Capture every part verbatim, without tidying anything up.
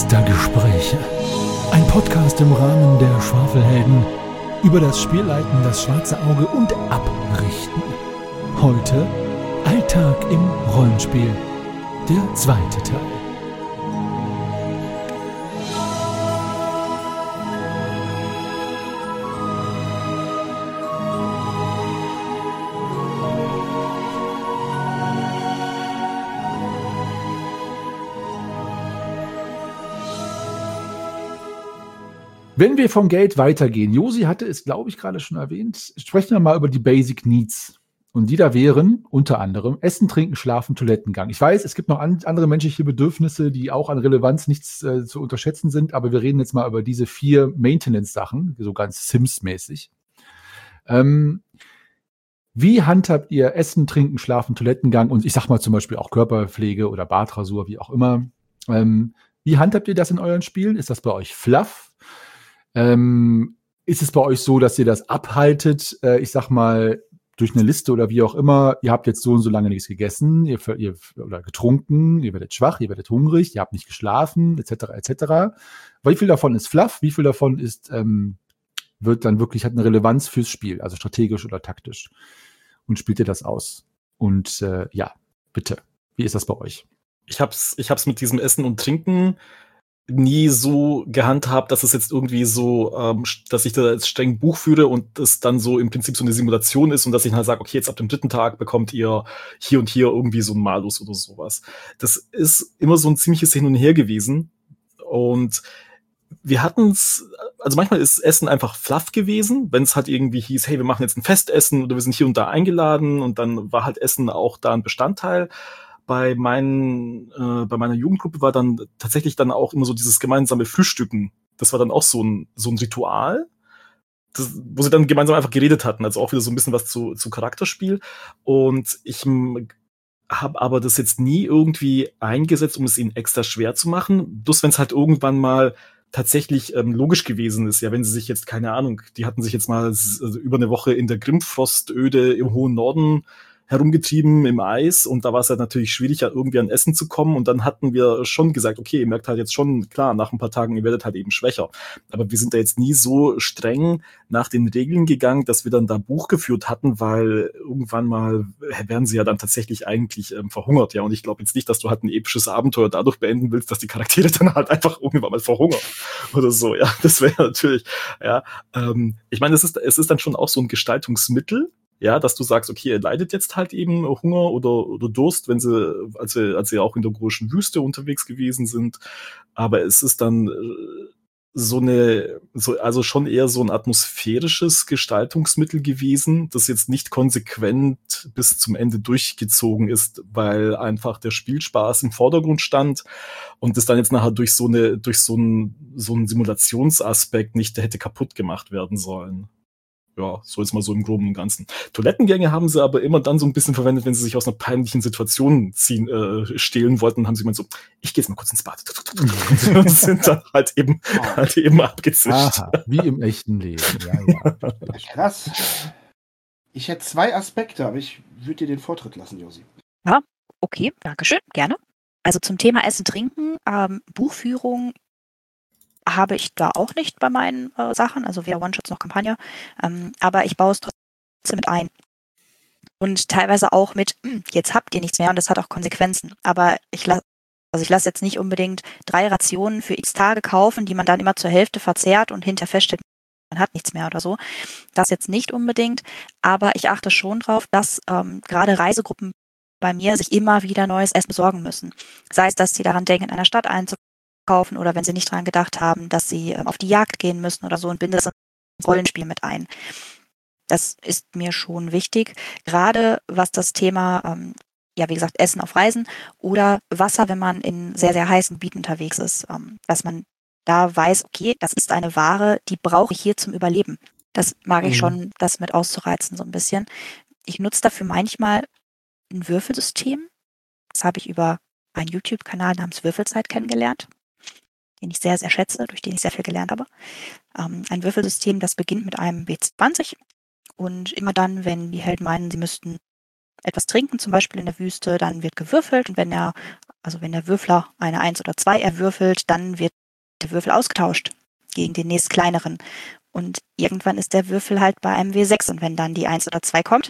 Geistergespräche. Ein Podcast im Rahmen der Schwafelhelden über das Spielleiten, das schwarze Auge und Abrichten. Heute Alltag im Rollenspiel, der zweite Teil. Wenn wir vom Geld weitergehen, Josi hatte es, glaube ich, gerade schon erwähnt, sprechen wir mal über die Basic Needs. Und die da wären unter anderem Essen, Trinken, Schlafen, Toilettengang. Ich weiß, es gibt noch an, andere menschliche Bedürfnisse, die auch an Relevanz nichts äh, zu unterschätzen sind, aber wir reden jetzt mal über diese vier Maintenance-Sachen, so ganz Sims-mäßig. Ähm, wie handhabt ihr Essen, Trinken, Schlafen, Toilettengang und ich sag mal zum Beispiel auch Körperpflege oder Bartrasur, wie auch immer. Ähm, wie handhabt ihr das in euren Spielen? Ist das bei euch Fluff? Ähm, ist es bei euch so, dass ihr das abhaltet, äh, ich sag mal, durch eine Liste oder wie auch immer, ihr habt jetzt so und so lange nichts gegessen, ihr, ihr oder getrunken, ihr werdet schwach, ihr werdet hungrig, ihr habt nicht geschlafen, et cetera, et cetera. Wie viel davon ist Fluff, wie viel davon ist, ähm, wird dann wirklich, hat eine Relevanz fürs Spiel, also strategisch oder taktisch? Und spielt ihr das aus? Und äh, ja, bitte, wie ist das bei euch? Ich hab's, ich hab's mit diesem Essen und Trinken nie so gehandhabt, dass es jetzt irgendwie so, ähm, dass ich da jetzt streng Buch führe und es dann so im Prinzip so eine Simulation ist und dass ich halt sage, okay, jetzt ab dem dritten Tag bekommt ihr hier und hier irgendwie so ein Malus oder sowas. Das ist immer so ein ziemliches Hin und Her gewesen und wir hatten's, also manchmal ist Essen einfach Fluff gewesen, wenn es halt irgendwie hieß, hey, wir machen jetzt ein Festessen oder wir sind hier und da eingeladen und dann war halt Essen auch da ein Bestandteil. Bei meinen, äh, bei meiner Jugendgruppe war dann tatsächlich dann auch immer so dieses gemeinsame Frühstücken. Das war dann auch so ein, so ein Ritual, das, wo sie dann gemeinsam einfach geredet hatten. Also auch wieder so ein bisschen was zu, zu Charakterspiel. Und ich habe aber das jetzt nie irgendwie eingesetzt, um es ihnen extra schwer zu machen. Bloß wenn es halt irgendwann mal tatsächlich ähm, logisch gewesen ist. Ja, wenn sie sich jetzt, keine Ahnung, die hatten sich jetzt mal also über eine Woche in der Grimfrostöde im hohen Norden herumgetrieben im Eis und da war es halt natürlich schwierig, irgendwie an Essen zu kommen und dann hatten wir schon gesagt, okay, ihr merkt halt jetzt schon, klar, nach ein paar Tagen, ihr werdet halt eben schwächer. Aber wir sind da jetzt nie so streng nach den Regeln gegangen, dass wir dann da Buch geführt hatten, weil irgendwann mal werden sie ja dann tatsächlich eigentlich ähm, verhungert, ja, und ich glaube jetzt nicht, dass du halt ein episches Abenteuer dadurch beenden willst, dass die Charaktere dann halt einfach irgendwann mal verhungern oder so, ja, das wäre natürlich, ja, ähm, ich meine, es ist, es ist dann schon auch so ein Gestaltungsmittel, ja, dass du sagst, okay, ihr leidet jetzt halt eben Hunger oder, oder Durst, wenn sie, als sie, als sie auch in der großen Wüste unterwegs gewesen sind. Aber es ist dann so eine, so, also schon eher so ein atmosphärisches Gestaltungsmittel gewesen, das jetzt nicht konsequent bis zum Ende durchgezogen ist, weil einfach der Spielspaß im Vordergrund stand und das dann jetzt nachher durch so eine, durch so einen, so einen Simulationsaspekt nicht hätte kaputt gemacht werden sollen. Ja, so jetzt mal so im Groben und Ganzen. Toilettengänge haben sie aber immer dann so ein bisschen verwendet, wenn sie sich aus einer peinlichen Situation ziehen, äh, stehlen wollten, haben sie gemeint so, ich gehe jetzt mal kurz ins Bad. Und sind dann halt eben, oh. halt eben abgezischt. Aha, wie im echten Leben. Ja, ja. Krass. Ich hätte zwei Aspekte, aber ich würde dir den Vortritt lassen, Josi. Ja, okay, dankeschön, gerne. Also zum Thema Essen, Trinken, ähm, Buchführung, habe ich da auch nicht bei meinen äh, Sachen, also weder One-Shots noch Kampagne, ähm, aber ich baue es trotzdem mit ein. Und teilweise auch mit, jetzt habt ihr nichts mehr und das hat auch Konsequenzen. Aber ich lasse also ich lasse jetzt nicht unbedingt drei Rationen für x Tage kaufen, die man dann immer zur Hälfte verzehrt und hinterher feststellt, man hat nichts mehr oder so. Das jetzt nicht unbedingt, aber ich achte schon drauf, dass ähm, gerade Reisegruppen bei mir sich immer wieder neues Essen besorgen müssen. Sei es, dass sie daran denken, in einer Stadt einzukaufen, kaufen oder wenn sie nicht dran gedacht haben, dass sie äh, auf die Jagd gehen müssen oder so und binde das ins Rollenspiel mit ein. Das ist mir schon wichtig, gerade was das Thema, ähm, ja wie gesagt, Essen auf Reisen oder Wasser, wenn man in sehr, sehr heißen Gebieten unterwegs ist, ähm, dass man da weiß, okay, das ist eine Ware, die brauche ich hier zum Überleben. Das mag ich mhm. schon, das mit auszureizen so ein bisschen. Ich nutze dafür manchmal ein Würfelsystem. Das habe ich über einen YouTube-Kanal namens Würfelzeit kennengelernt, den ich sehr, sehr schätze, durch den ich sehr viel gelernt habe. Ähm, ein Würfelsystem, das beginnt mit einem W zwanzig und immer dann, wenn die Helden meinen, sie müssten etwas trinken, zum Beispiel in der Wüste, dann wird gewürfelt und wenn der, also wenn der Würfler eine eins oder zwei erwürfelt, dann wird der Würfel ausgetauscht gegen den nächst kleineren. Und irgendwann ist der Würfel halt bei einem W sechs und wenn dann die eins oder zwei kommt,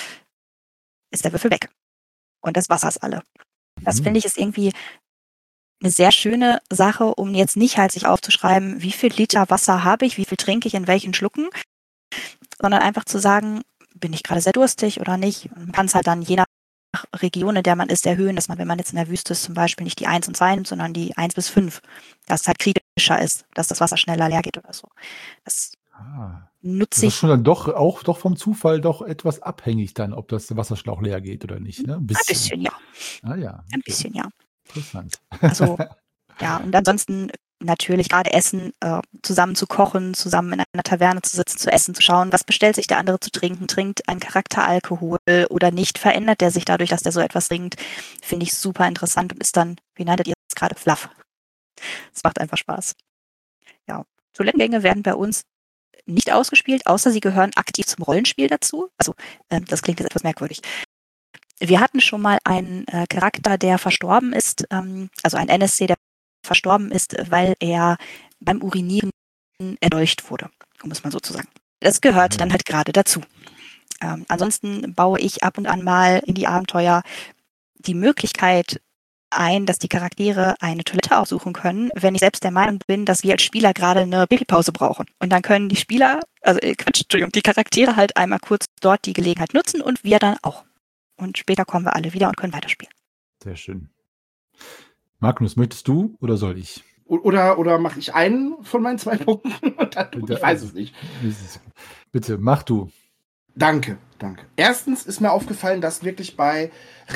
ist der Würfel weg. Und das Wasser ist alle. Das Mhm. finde ich ist irgendwie eine sehr schöne Sache, um jetzt nicht halt sich aufzuschreiben, wie viel Liter Wasser habe ich, wie viel trinke ich in welchen Schlucken, sondern einfach zu sagen, bin ich gerade sehr durstig oder nicht. Und man kann es halt dann je nach Region, in der man ist, erhöhen, dass man, wenn man jetzt in der Wüste ist, zum Beispiel nicht die eins und zwei nimmt, sondern die eins bis fünf. Dass es halt kritischer ist, dass das Wasser schneller leer geht oder so. Das Ah. nutze Das ist ich schon dann doch auch doch vom Zufall doch etwas abhängig dann, ob das Wasserschlauch leer geht oder nicht, ne? Ein ein bisschen. bisschen, ja. Ah ja, Ein okay. bisschen, ja. Interessant. Also, ja, und ansonsten natürlich gerade Essen, äh, zusammen zu kochen, zusammen in einer Taverne zu sitzen, zu essen, zu schauen, was bestellt sich der andere zu trinken, trinkt ein Charakter Alkohol oder nicht, verändert der sich dadurch, dass der so etwas trinkt, finde ich super interessant und ist dann, wie nanntet ihr es gerade, fluff. Es macht einfach Spaß. Ja, Toilettengänge werden bei uns nicht ausgespielt, außer sie gehören aktiv zum Rollenspiel dazu. Also, ähm, das klingt jetzt etwas merkwürdig. Wir hatten schon mal einen äh, Charakter, der verstorben ist, ähm, also ein N S C, der verstorben ist, weil er beim Urinieren erdolcht wurde, um es mal so zu sagen. Das gehört Ja. dann halt gerade dazu. Ähm, ansonsten baue ich ab und an mal in die Abenteuer die Möglichkeit ein, dass die Charaktere eine Toilette aufsuchen können, wenn ich selbst der Meinung bin, dass wir als Spieler gerade eine Pipi-Pause brauchen. Und dann können die Spieler, also äh, Quatsch, Entschuldigung, die Charaktere halt einmal kurz dort die Gelegenheit nutzen und wir dann auch. Und später kommen wir alle wieder und können weiterspielen. Sehr schön. Magnus, möchtest du oder soll ich? O- Oder, oder mache ich einen von meinen zwei Punkten? Und dann, ich weiß es nicht. Bitte, mach du. Danke, danke. Erstens ist mir aufgefallen, dass wirklich bei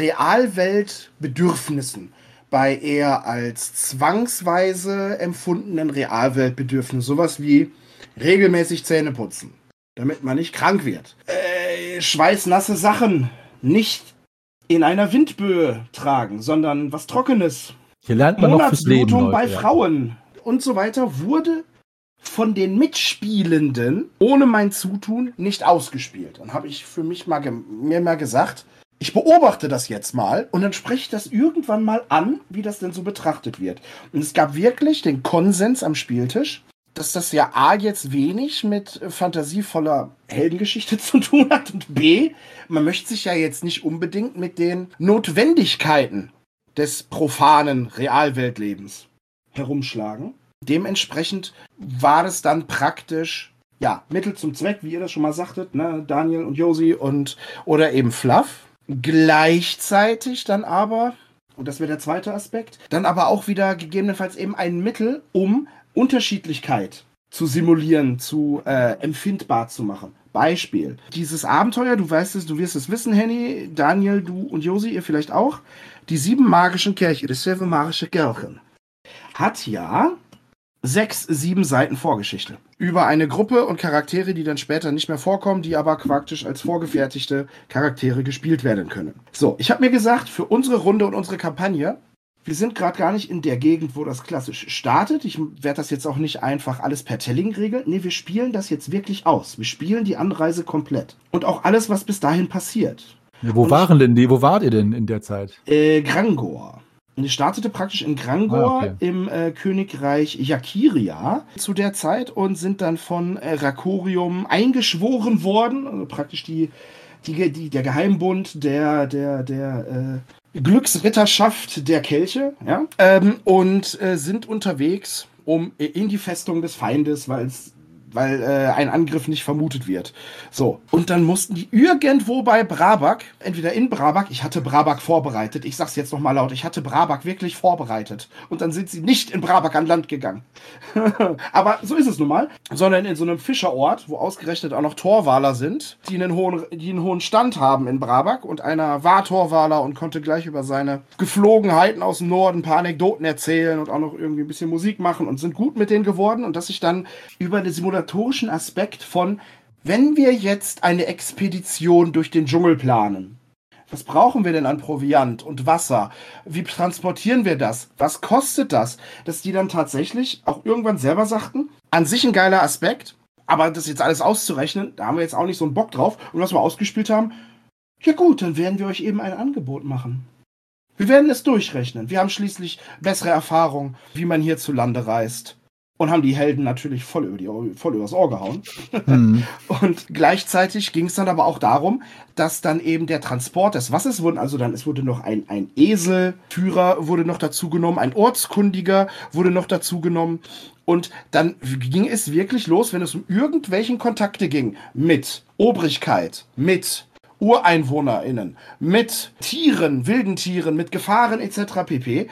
Realweltbedürfnissen, bei eher als zwangsweise empfundenen Realweltbedürfnissen, sowas wie regelmäßig Zähne putzen, damit man nicht krank wird, äh, schweißnasse Sachen nicht in einer Windböe tragen, sondern was Trockenes, Hier lernt man noch fürs Leben, Monatsblutung bei Leute, ja. Frauen und so weiter, wurde von den Mitspielenden ohne mein Zutun nicht ausgespielt. Und habe ich für mich mal ge- mir mal gesagt, ich beobachte das jetzt mal und dann spreche ich das irgendwann mal an, wie das denn so betrachtet wird. Und es gab wirklich den Konsens am Spieltisch, dass das ja A jetzt wenig mit äh, fantasievoller Heldengeschichte zu tun hat und B, man möchte sich ja jetzt nicht unbedingt mit den Notwendigkeiten des profanen Realweltlebens herumschlagen. Dementsprechend war es dann praktisch, ja, Mittel zum Zweck, wie ihr das schon mal sagtet, ne, Daniel und Josi und oder eben Fluff. Gleichzeitig dann aber, und das wäre der zweite Aspekt, dann aber auch wieder gegebenenfalls eben ein Mittel, um Unterschiedlichkeit zu simulieren, zu äh, empfindbar zu machen. Beispiel. Dieses Abenteuer, du weißt es, du wirst es wissen, Henny, Daniel, du und Josi, ihr vielleicht auch, die sieben magischen Kelche, die sieben magische Kelchen, hat ja sechs, sieben Seiten Vorgeschichte. Über eine Gruppe und Charaktere, die dann später nicht mehr vorkommen, die aber praktisch als vorgefertigte Charaktere gespielt werden können. So, ich habe mir gesagt, für unsere Runde und unsere Kampagne, wir sind gerade gar nicht in der Gegend, wo das klassisch startet. Ich werde das jetzt auch nicht einfach alles per Telling regeln. Nee, wir spielen das jetzt wirklich aus. Wir spielen die Anreise komplett. Und auch alles, was bis dahin passiert. Ja, wo Und waren denn die? Wo wart ihr denn in der Zeit? Äh, Grangor. Und ich startete praktisch in Grangor Ah, okay. im äh, Königreich Jakiria zu der Zeit und sind dann von äh, Rakorium eingeschworen worden. Also praktisch die, die, die, der Geheimbund der, der, der äh, Glücksritterschaft der Kelche. Ja? Ähm, und äh, sind unterwegs um in die Festung des Feindes, weil es weil äh, ein Angriff nicht vermutet wird. So, und dann mussten die irgendwo bei Brabak, entweder in Brabak, ich hatte Brabak vorbereitet, ich sag's jetzt nochmal laut, ich hatte Brabak wirklich vorbereitet. Und dann sind sie nicht in Brabak an Land gegangen. Aber so ist es nun mal. Sondern in so einem Fischerort, wo ausgerechnet auch noch Torwaler sind, die einen hohen, die einen hohen Stand haben in Brabak. Und einer war Torwaler und konnte gleich über seine Geflogenheiten aus dem Norden ein paar Anekdoten erzählen und auch noch irgendwie ein bisschen Musik machen und sind gut mit denen geworden. Und dass sich dann über eine Simulation Aspekt von, wenn wir jetzt eine Expedition durch den Dschungel planen, was brauchen wir denn an Proviant und Wasser? Wie transportieren wir das? Was kostet das? Dass die dann tatsächlich auch irgendwann selber sagten, an sich ein geiler Aspekt, aber das jetzt alles auszurechnen, da haben wir jetzt auch nicht so einen Bock drauf. Und was wir ausgespielt haben, Ja gut, dann werden wir euch eben ein Angebot machen. Wir werden es durchrechnen. Wir haben schließlich bessere Erfahrung, wie man hierzulande reist. Und haben die Helden natürlich voll, über die, voll übers Ohr gehauen. Mhm. Und gleichzeitig ging es dann aber auch darum, dass dann eben der Transport des Wassers wurden, also dann, es wurde noch ein, ein Eselführer wurde noch dazu genommen, ein Ortskundiger wurde noch dazu genommen. Und dann ging es wirklich los, wenn es um irgendwelchen Kontakte ging, mit Obrigkeit, mit UreinwohnerInnen, mit Tieren, wilden Tieren, mit Gefahren et cetera pp.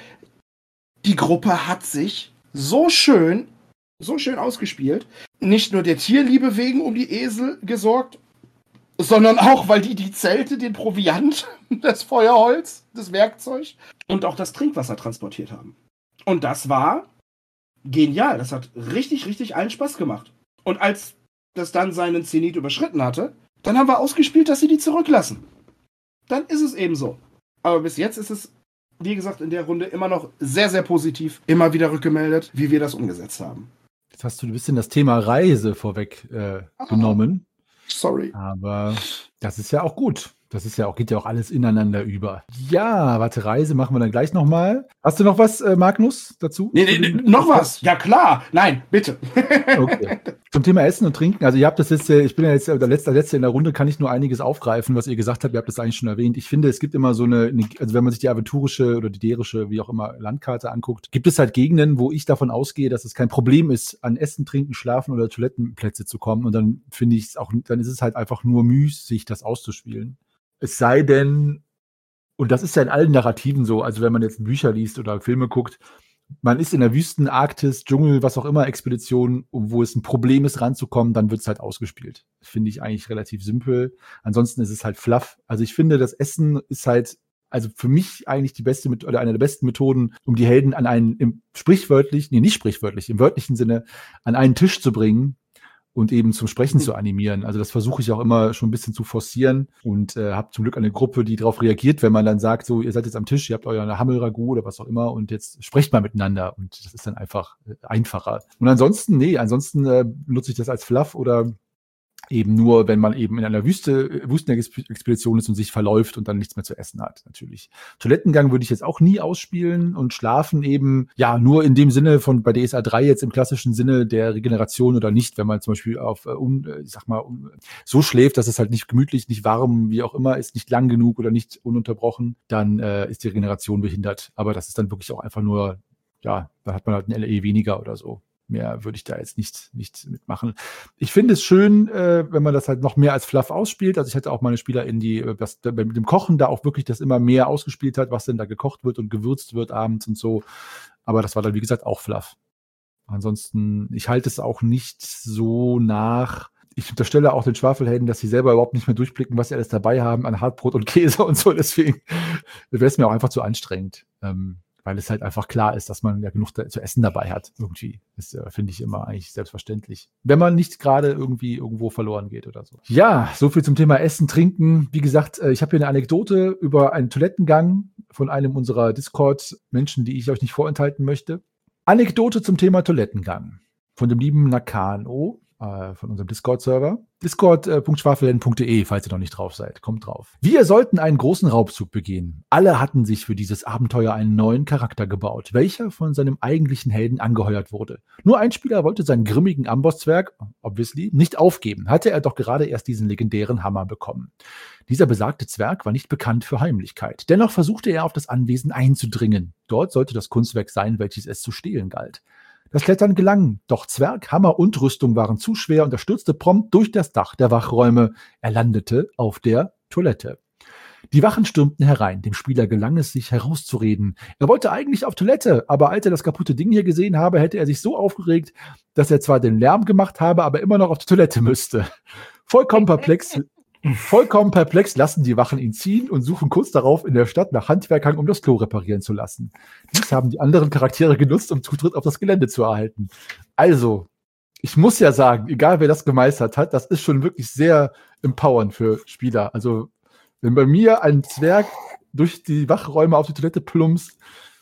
Die Gruppe hat sich so schön So schön ausgespielt. Nicht nur der Tierliebe wegen um die Esel gesorgt, sondern auch, weil die die Zelte, den Proviant, das Feuerholz, das Werkzeug und auch das Trinkwasser transportiert haben. Und das war genial. Das hat richtig, richtig allen Spaß gemacht. Und als das dann seinen Zenit überschritten hatte, dann haben wir ausgespielt, dass sie die zurücklassen. Dann ist es eben so. Aber bis jetzt ist es, wie gesagt, in der Runde immer noch sehr, sehr positiv, immer wieder rückgemeldet, wie wir das umgesetzt haben. Jetzt hast du ein bisschen das Thema Reise vorweg äh, genommen. Sorry. Aber das ist ja auch gut. Das ist ja auch, geht ja auch alles ineinander über. Ja, warte, Reise machen wir dann gleich nochmal. Hast du noch was, äh, Magnus, dazu? Nee, nee, nee, noch was? Ja, klar. Nein, bitte. Okay. Zum Thema Essen und Trinken. Also ihr habt das jetzt, ich bin ja jetzt der letzte, der letzte in der Runde, kann ich nur einiges aufgreifen, was ihr gesagt habt. Ihr habt das eigentlich schon erwähnt. Ich finde, es gibt immer so eine, also wenn man sich die aventurische oder die derische, wie auch immer, Landkarte anguckt, gibt es halt Gegenden, wo ich davon ausgehe, dass es kein Problem ist, an Essen, Trinken, Schlafen oder Toilettenplätze zu kommen. Und dann finde ich es auch, dann ist es halt einfach nur müßig, das auszuspielen. Es sei denn, und das ist ja in allen Narrativen so, also wenn man jetzt Bücher liest oder Filme guckt, man ist in der Wüsten, Arktis, Dschungel, was auch immer, Expedition, wo es ein Problem ist, ranzukommen, dann wird es halt ausgespielt. Das finde ich eigentlich relativ simpel. Ansonsten ist es halt fluff. Also ich finde, das Essen ist halt, also für mich eigentlich die beste oder eine der besten Methoden, um die Helden an einen, im sprichwörtlich, nee, nicht sprichwörtlich, im wörtlichen Sinne, an einen Tisch zu bringen und eben zum Sprechen mhm. zu animieren. Also das versuche ich auch immer schon ein bisschen zu forcieren und äh, habe zum Glück eine Gruppe, die darauf reagiert, wenn man dann sagt, so, ihr seid jetzt am Tisch, ihr habt euer Hammelragout oder was auch immer und jetzt sprecht mal miteinander und das ist dann einfach äh, einfacher. Und ansonsten, nee, ansonsten äh, nutze ich das als Fluff oder eben nur, wenn man eben in einer Wüste, Wüstenexpedition ist und sich verläuft und dann nichts mehr zu essen hat, natürlich. Toilettengang würde ich jetzt auch nie ausspielen und Schlafen eben, ja, nur in dem Sinne von bei D S A drei jetzt im klassischen Sinne der Regeneration oder nicht, wenn man zum Beispiel auf, um, ich sag mal, um, so schläft, dass es halt nicht gemütlich, nicht warm, wie auch immer ist, nicht lang genug oder nicht ununterbrochen, dann äh, ist die Regeneration behindert. Aber das ist dann wirklich auch einfach nur, ja, da hat man halt ein L E weniger oder so. Mehr würde ich da jetzt nicht, nicht mitmachen. Ich finde es schön, äh, wenn man das halt noch mehr als Fluff ausspielt. Also ich hatte auch meine Spieler in die, das, mit dem Kochen da auch wirklich das immer mehr ausgespielt hat, was denn da gekocht wird und gewürzt wird abends und so. Aber das war dann, wie gesagt, auch Fluff. Ansonsten, ich halte es auch nicht so nach. Ich unterstelle auch den Schwafelhelden, dass sie selber überhaupt nicht mehr durchblicken, was sie alles dabei haben an Hartbrot und Käse und so. Deswegen wäre es mir auch einfach zu anstrengend. Ähm, weil es halt einfach klar ist, dass man ja genug da, zu essen dabei hat, irgendwie. Das äh, finde ich immer eigentlich selbstverständlich. Wenn man nicht gerade irgendwie irgendwo verloren geht oder so. Ja, so viel zum Thema Essen, Trinken. Wie gesagt, äh, ich habe hier eine Anekdote über einen Toilettengang von einem unserer Discord-Menschen, die ich euch nicht vorenthalten möchte. Anekdote zum Thema Toilettengang von dem lieben Nakano. Von unserem Discord-Server. discord punkt schwafelhelden punkt de, falls ihr noch nicht drauf seid. Kommt drauf. Wir sollten einen großen Raubzug begehen. Alle hatten sich für dieses Abenteuer einen neuen Charakter gebaut, welcher von seinem eigentlichen Helden angeheuert wurde. Nur ein Spieler wollte seinen grimmigen Ambosszwerg, obviously, nicht aufgeben, hatte er doch gerade erst diesen legendären Hammer bekommen. Dieser besagte Zwerg war nicht bekannt für Heimlichkeit. Dennoch versuchte er auf das Anwesen einzudringen. Dort sollte das Kunstwerk sein, welches es zu stehlen galt. Das Klettern gelang, doch Zwerg, Hammer und Rüstung waren zu schwer und er stürzte prompt durch das Dach der Wachräume. Er landete auf der Toilette. Die Wachen stürmten herein. Dem Spieler gelang es, sich herauszureden. Er wollte eigentlich auf Toilette, aber als er das kaputte Ding hier gesehen habe, hätte er sich so aufgeregt, dass er zwar den Lärm gemacht habe, aber immer noch auf die Toilette müsste. Vollkommen perplex Vollkommen perplex lassen die Wachen ihn ziehen und suchen kurz darauf in der Stadt nach Handwerkern, um das Klo reparieren zu lassen. Dies haben die anderen Charaktere genutzt, um Zutritt auf das Gelände zu erhalten. Also, ich muss ja sagen, egal wer das gemeistert hat, das ist schon wirklich sehr empowernd für Spieler. Also, wenn bei mir ein Zwerg durch die Wachräume auf die Toilette plumpst,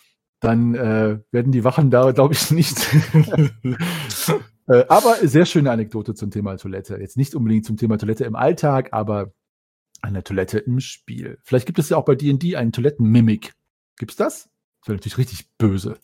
dann äh, werden die Wachen da, glaube ich, nicht... Äh, aber sehr schöne Anekdote zum Thema Toilette. Jetzt nicht unbedingt zum Thema Toilette im Alltag, aber Eine Toilette im Spiel. Vielleicht gibt es ja auch bei D und D einen Toilettenmimik. Gibt's das? Das wäre natürlich richtig böse.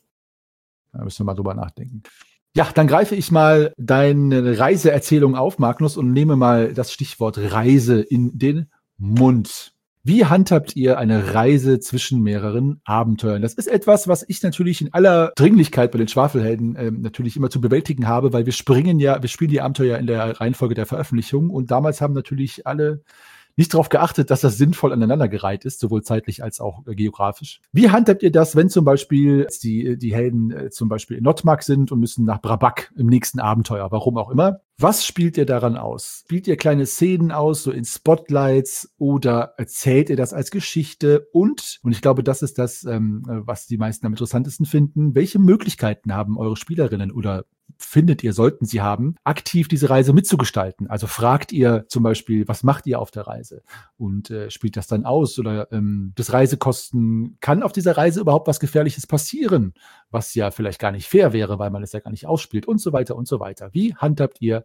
Da müssen wir mal drüber nachdenken. Ja, dann greife ich mal deine Reiseerzählung auf, Magnus, und nehme mal das Stichwort Reise in den Mund. Wie handhabt ihr eine Reise zwischen mehreren Abenteuern? Das ist etwas, was ich natürlich in aller Dringlichkeit bei den Schwafelhelden äh, natürlich immer zu bewältigen habe, weil wir springen ja, wir spielen die Abenteuer in der Reihenfolge der Veröffentlichung und damals haben natürlich alle nicht darauf geachtet, dass das sinnvoll aneinandergereiht ist, sowohl zeitlich als auch äh, geografisch. Wie handhabt ihr das, wenn zum Beispiel die, die Helden äh, zum Beispiel in Notmark sind und müssen nach Brabak im nächsten Abenteuer, warum auch immer? Was spielt ihr daran aus? Spielt ihr kleine Szenen aus, so in Spotlights, oder erzählt ihr das als Geschichte? Und, und ich glaube, das ist das, ähm, was die meisten am interessantesten finden, welche Möglichkeiten haben eure Spielerinnen oder findet ihr, sollten sie haben, aktiv diese Reise mitzugestalten? Also fragt ihr zum Beispiel, was macht ihr auf der Reise? Und äh, spielt das dann aus? Oder ähm, das Reisekosten, kann auf dieser Reise überhaupt was Gefährliches passieren? Was ja vielleicht gar nicht fair wäre, weil man es ja gar nicht ausspielt und so weiter und so weiter. Wie handhabt ihr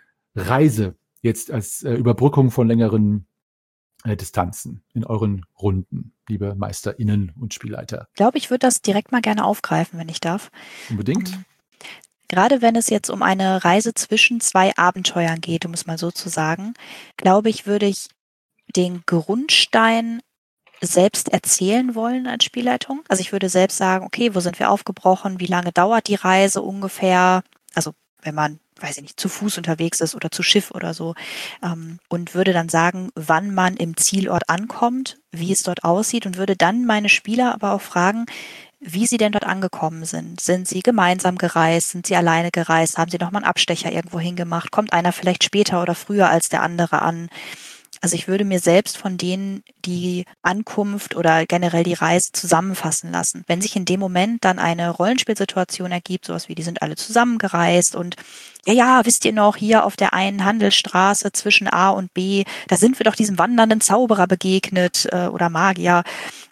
Reise jetzt als äh, Überbrückung von längeren äh, Distanzen in euren Runden, liebe MeisterInnen und Spielleiter? Ich glaube, ich würde das direkt mal gerne aufgreifen, wenn ich darf. Unbedingt. Um, Gerade wenn es jetzt um eine Reise zwischen zwei Abenteuern geht, um es mal so zu sagen, glaube ich, würde ich den Grundstein selbst erzählen wollen als Spielleitung. Also ich würde selbst sagen, okay, wo sind wir aufgebrochen, wie lange dauert die Reise ungefähr, also wenn man, weiß ich nicht, zu Fuß unterwegs ist oder zu Schiff oder so, ähm, und würde dann sagen, wann man im Zielort ankommt, wie es dort aussieht, und würde dann meine Spieler aber auch fragen, wie sie denn dort angekommen sind. Sind sie gemeinsam gereist? Sind sie alleine gereist? Haben sie nochmal einen Abstecher irgendwo hingemacht? Kommt einer vielleicht später oder früher als der andere an? Also ich würde mir selbst von denen die Ankunft oder generell die Reise zusammenfassen lassen. Wenn sich in dem Moment dann eine Rollenspielsituation ergibt, sowas wie, die sind alle zusammengereist und ja, ja, wisst ihr noch, hier auf der einen Handelsstraße zwischen A und B, da sind wir doch diesem wandernden Zauberer begegnet äh, oder Magier.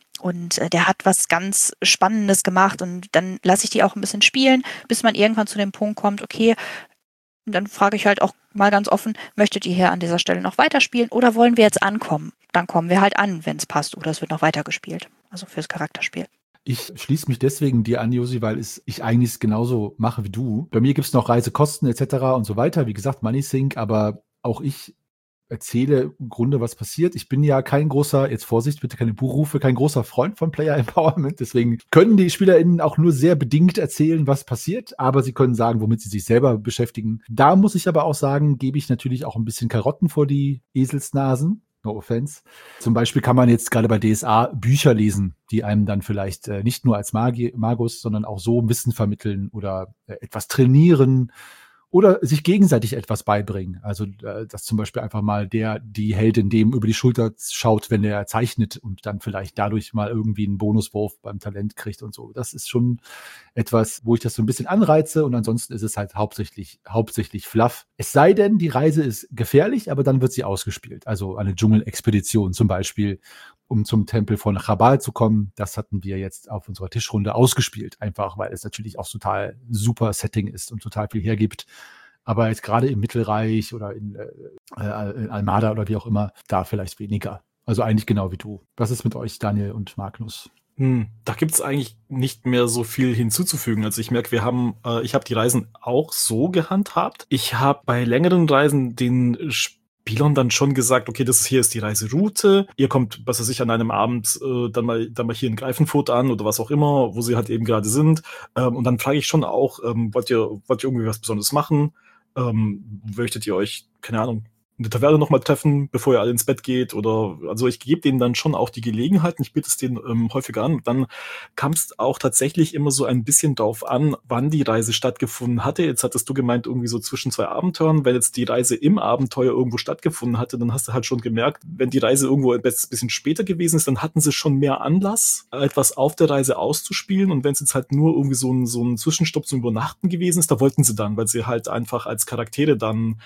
Und äh, der hat was ganz Spannendes gemacht, und dann lasse ich die auch ein bisschen spielen, bis man irgendwann zu dem Punkt kommt, okay, und dann frage ich halt auch mal ganz offen, möchtet ihr hier an dieser Stelle noch weiterspielen oder wollen wir jetzt ankommen? Dann kommen wir halt an, wenn es passt, oder es wird noch weitergespielt. Also fürs Charakterspiel. Ich schließe mich deswegen dir an, Josi, weil es, ich eigentlich es genauso mache wie du. Bei mir gibt es noch Reisekosten et cetera und so weiter. Wie gesagt, MoneySync, aber auch ich erzähle im Grunde, was passiert. Ich bin ja kein großer, jetzt Vorsicht, bitte keine Buchrufe, kein großer Freund von Player Empowerment. Deswegen können die SpielerInnen auch nur sehr bedingt erzählen, was passiert, aber sie können sagen, womit sie sich selber beschäftigen. Da muss ich aber auch sagen, gebe ich natürlich auch ein bisschen Karotten vor die Eselsnasen. No offense. Zum Beispiel kann man jetzt gerade bei D S A Bücher lesen, die einem dann vielleicht äh, nicht nur als Magi- Magus, sondern auch so Wissen vermitteln oder äh, etwas trainieren oder sich gegenseitig etwas beibringen. Also, äh, dass zum Beispiel einfach mal der, die Heldin dem über die Schulter schaut, wenn er zeichnet und dann vielleicht dadurch mal irgendwie einen Bonuswurf beim Talent kriegt und so. Das ist schon etwas, wo ich das so ein bisschen anreize, und ansonsten ist es halt hauptsächlich, hauptsächlich Fluff. Es sei denn, die Reise ist gefährlich, aber dann wird sie ausgespielt. Also eine Dschungelexpedition zum Beispiel, um zum Tempel von Chabal zu kommen. Das hatten wir jetzt auf unserer Tischrunde ausgespielt, einfach weil es natürlich auch total super Setting ist und total viel hergibt. Aber jetzt gerade im Mittelreich oder in, äh, in Almada oder wie auch immer, da vielleicht weniger. Also eigentlich genau wie du. Was ist mit euch, Daniel und Magnus? Hm, da gibt's eigentlich nicht mehr so viel hinzuzufügen. Also ich merke, wir haben, äh, ich habe die Reisen auch so gehandhabt. Ich habe bei längeren Reisen den Spielern dann schon gesagt, okay, das hier ist die Reiseroute. Ihr kommt, was weiß ich, an einem Abend äh, dann mal dann mal hier in Greifenfurt an oder was auch immer, wo sie halt eben gerade sind. Ähm, und dann frage ich schon auch, ähm, wollt ihr wollt ihr irgendwie was Besonderes machen? Ähm, möchtet ihr euch, keine Ahnung, in der Taverne nochmal treffen, bevor ihr alle ins Bett geht, oder, also ich gebe denen dann schon auch die Gelegenheiten, ich biete es denen ähm, häufiger an. Und dann kam es auch tatsächlich immer so ein bisschen darauf an, wann die Reise stattgefunden hatte. Jetzt hattest du gemeint, irgendwie so zwischen zwei Abenteuern. Wenn jetzt die Reise im Abenteuer irgendwo stattgefunden hatte, dann hast du halt schon gemerkt, wenn die Reise irgendwo ein bisschen später gewesen ist, dann hatten sie schon mehr Anlass, etwas auf der Reise auszuspielen. Und wenn es jetzt halt nur irgendwie so ein, so ein Zwischenstopp zum Übernachten gewesen ist, da wollten sie dann, weil sie halt einfach als Charaktere dann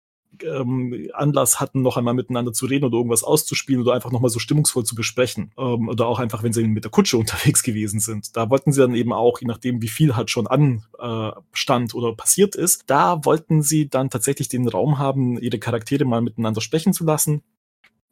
Ähm, Anlass hatten, noch einmal miteinander zu reden oder irgendwas auszuspielen oder einfach nochmal so stimmungsvoll zu besprechen. Ähm, oder auch einfach, wenn sie mit der Kutsche unterwegs gewesen sind. Da wollten sie dann eben auch, je nachdem, wie viel halt schon anstand äh, oder passiert ist, da wollten sie dann tatsächlich den Raum haben, ihre Charaktere mal miteinander sprechen zu lassen.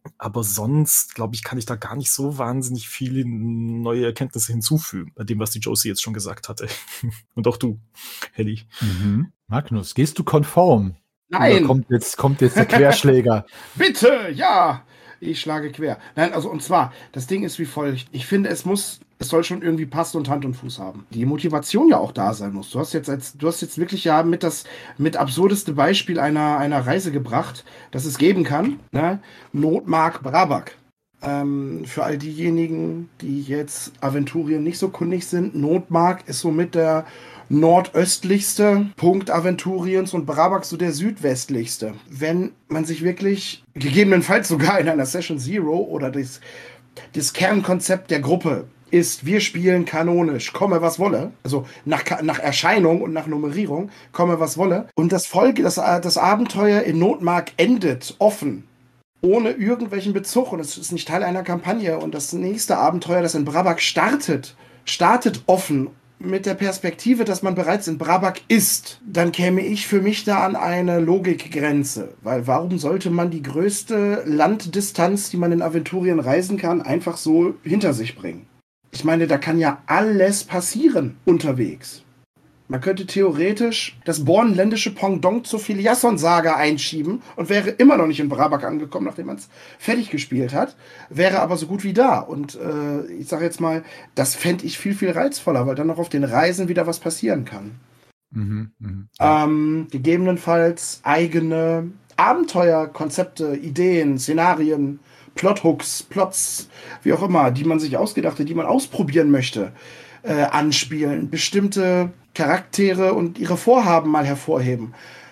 Aber sonst, glaube ich, kann ich da gar nicht so wahnsinnig viele neue Erkenntnisse hinzufügen, bei dem, was die Josie jetzt schon gesagt hatte. Und auch du, Helly. Mhm. Magnus, gehst du konform? Nein! Oder kommt jetzt, kommt jetzt der Querschläger? Bitte, ja! Ich schlage quer. Nein, also und zwar, das Ding ist wie folgt. Ich finde, es muss, es soll schon irgendwie passen und Hand und Fuß haben. Die Motivation ja auch da sein muss. Du hast jetzt als, du hast jetzt wirklich ja mit das mit absurdeste Beispiel einer, einer Reise gebracht, das es geben kann. Ne? Notmark Brabak. Ähm, für all diejenigen, die jetzt Aventurien nicht so kundig sind, Notmark ist somit der nordöstlichste Punkt Aventuriens und Brabak so der südwestlichste. Wenn man sich wirklich, gegebenenfalls sogar in einer Session Zero oder das, das Kernkonzept der Gruppe ist, wir spielen kanonisch, komme was wolle, also nach, nach Erscheinung und nach Nummerierung, komme was wolle. Und das Folge, das, das Abenteuer in Notmark endet offen, ohne irgendwelchen Bezug und es ist nicht Teil einer Kampagne. Und das nächste Abenteuer, das in Brabak startet, startet offen mit der Perspektive, dass man bereits in Brabak ist, dann käme ich für mich da an eine Logikgrenze. Weil warum sollte man die größte Landdistanz, die man in Aventurien reisen kann, einfach so hinter sich bringen? Ich meine, da kann ja alles passieren unterwegs. Man könnte theoretisch das bornländische Pendant zur Filiasson-Saga einschieben und wäre immer noch nicht in Brabak angekommen, nachdem man es fertig gespielt hat, wäre aber so gut wie da. Und äh, ich sage jetzt mal, das fände ich viel, viel reizvoller, weil dann noch auf den Reisen wieder was passieren kann. Mhm, mh. Ähm, gegebenenfalls eigene Abenteuerkonzepte, Ideen, Szenarien, Plothooks, Plots, wie auch immer, die man sich ausgedacht hat, die man ausprobieren möchte, äh, anspielen, bestimmte Charaktere und ihre Vorhaben mal hervorheben.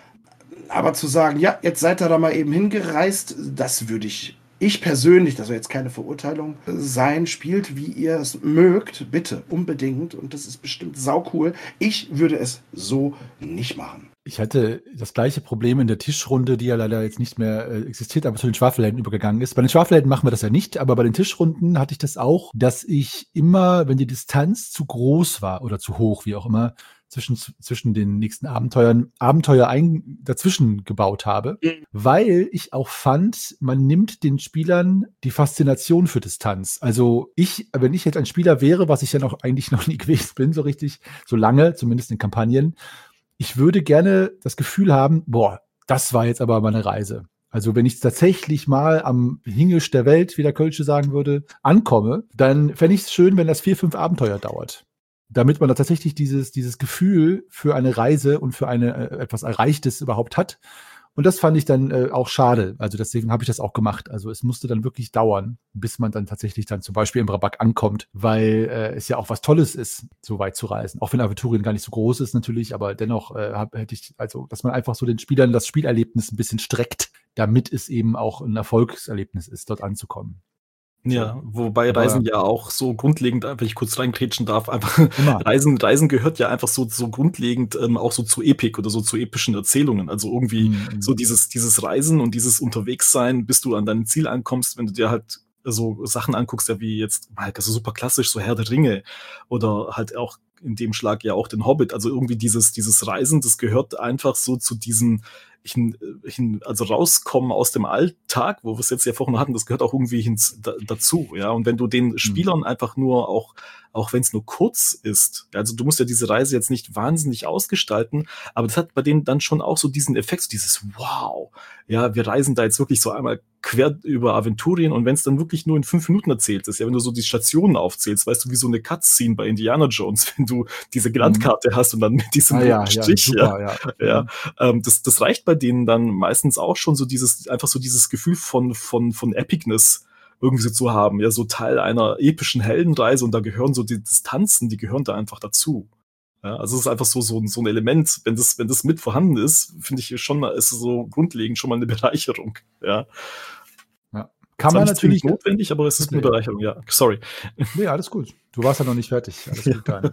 Aber zu sagen, ja, jetzt seid ihr da mal eben hingereist, das würde ich, ich persönlich, das soll jetzt keine Verurteilung sein, spielt, wie ihr es mögt, bitte, unbedingt. Und das ist bestimmt saucool. Ich würde es so nicht machen. Ich hatte das gleiche Problem in der Tischrunde, die ja leider jetzt nicht mehr äh, existiert, aber zu den Schwafelhelden übergegangen ist. Bei den Schwafelhelden machen wir das ja nicht, aber bei den Tischrunden hatte ich das auch, dass ich immer, wenn die Distanz zu groß war oder zu hoch, wie auch immer, zwischen, zwischen den nächsten Abenteuern, Abenteuer ein, dazwischen gebaut habe, mhm. weil ich auch fand, man nimmt den Spielern die Faszination für Distanz. Also ich, wenn ich jetzt ein Spieler wäre, was ich ja noch eigentlich noch nie gewesen bin, so richtig, so lange, zumindest in Kampagnen, ich würde gerne das Gefühl haben, boah, das war jetzt aber meine Reise. Also wenn ich tatsächlich mal am Hingisch der Welt, wie der Kölsche sagen würde, ankomme, dann fände ich es schön, wenn das vier, fünf Abenteuer dauert. Damit man da tatsächlich dieses, dieses Gefühl für eine Reise und für eine äh, etwas Erreichtes überhaupt hat. Und das fand ich dann äh, auch schade. Also deswegen habe ich das auch gemacht. Also es musste dann wirklich dauern, bis man dann tatsächlich dann zum Beispiel im Brabak ankommt, weil äh, es ja auch was Tolles ist, so weit zu reisen. Auch wenn Aventurien gar nicht so groß ist natürlich, aber dennoch äh, hab, hätte ich, also dass man einfach so den Spielern das Spielerlebnis ein bisschen streckt, damit es eben auch ein Erfolgserlebnis ist, dort anzukommen. Ja, wobei Aber- Reisen ja auch so grundlegend, wenn ich kurz reingrätschen darf, einfach Immer. Reisen, Reisen gehört ja einfach so, so grundlegend ähm, auch so zu Epik oder so zu epischen Erzählungen. Also irgendwie Mhm. so dieses, dieses Reisen und dieses Unterwegssein, bis du an dein Ziel ankommst, wenn du dir halt so Sachen anguckst, ja wie jetzt, halt, also super klassisch, so Herr der Ringe oder halt auch in dem Schlag ja auch den Hobbit. Also irgendwie dieses, dieses Reisen, das gehört einfach so zu diesem hin, hin, also rauskommen aus dem Alltag, wo wir es jetzt ja vorhin hatten, das gehört auch irgendwie hin, da, dazu, ja. Und wenn du den Spielern mhm. einfach nur auch, auch wenn es nur kurz ist, also du musst ja diese Reise jetzt nicht wahnsinnig ausgestalten, aber das hat bei denen dann schon auch so diesen Effekt, so dieses Wow, ja, wir reisen da jetzt wirklich so einmal quer über Aventurien und wenn es dann wirklich nur in fünf Minuten erzählt ist, ja, wenn du so die Stationen aufzählst, weißt du, wie so eine Cutscene bei Indiana Jones, wenn du diese Landkarte mhm. hast und dann mit diesem ah, ja, Strich, ja, super, ja, ja, ja ähm, das, das reicht bei denen dann meistens auch schon so dieses, einfach so dieses Gefühl von, von, von Epicness irgendwie so zu haben, ja, so Teil einer epischen Heldenreise und da gehören so die Distanzen, die gehören da einfach dazu. Ja, also es ist einfach so, so, so ein Element, wenn das, wenn das mit vorhanden ist, finde ich schon, ist es so grundlegend schon mal eine Bereicherung, ja. ja. Kann man natürlich nicht notwendig, aber es ist eine Bereicherung, ja. Sorry. Nee, alles gut. Du warst ja noch nicht fertig. Alles gut, dann.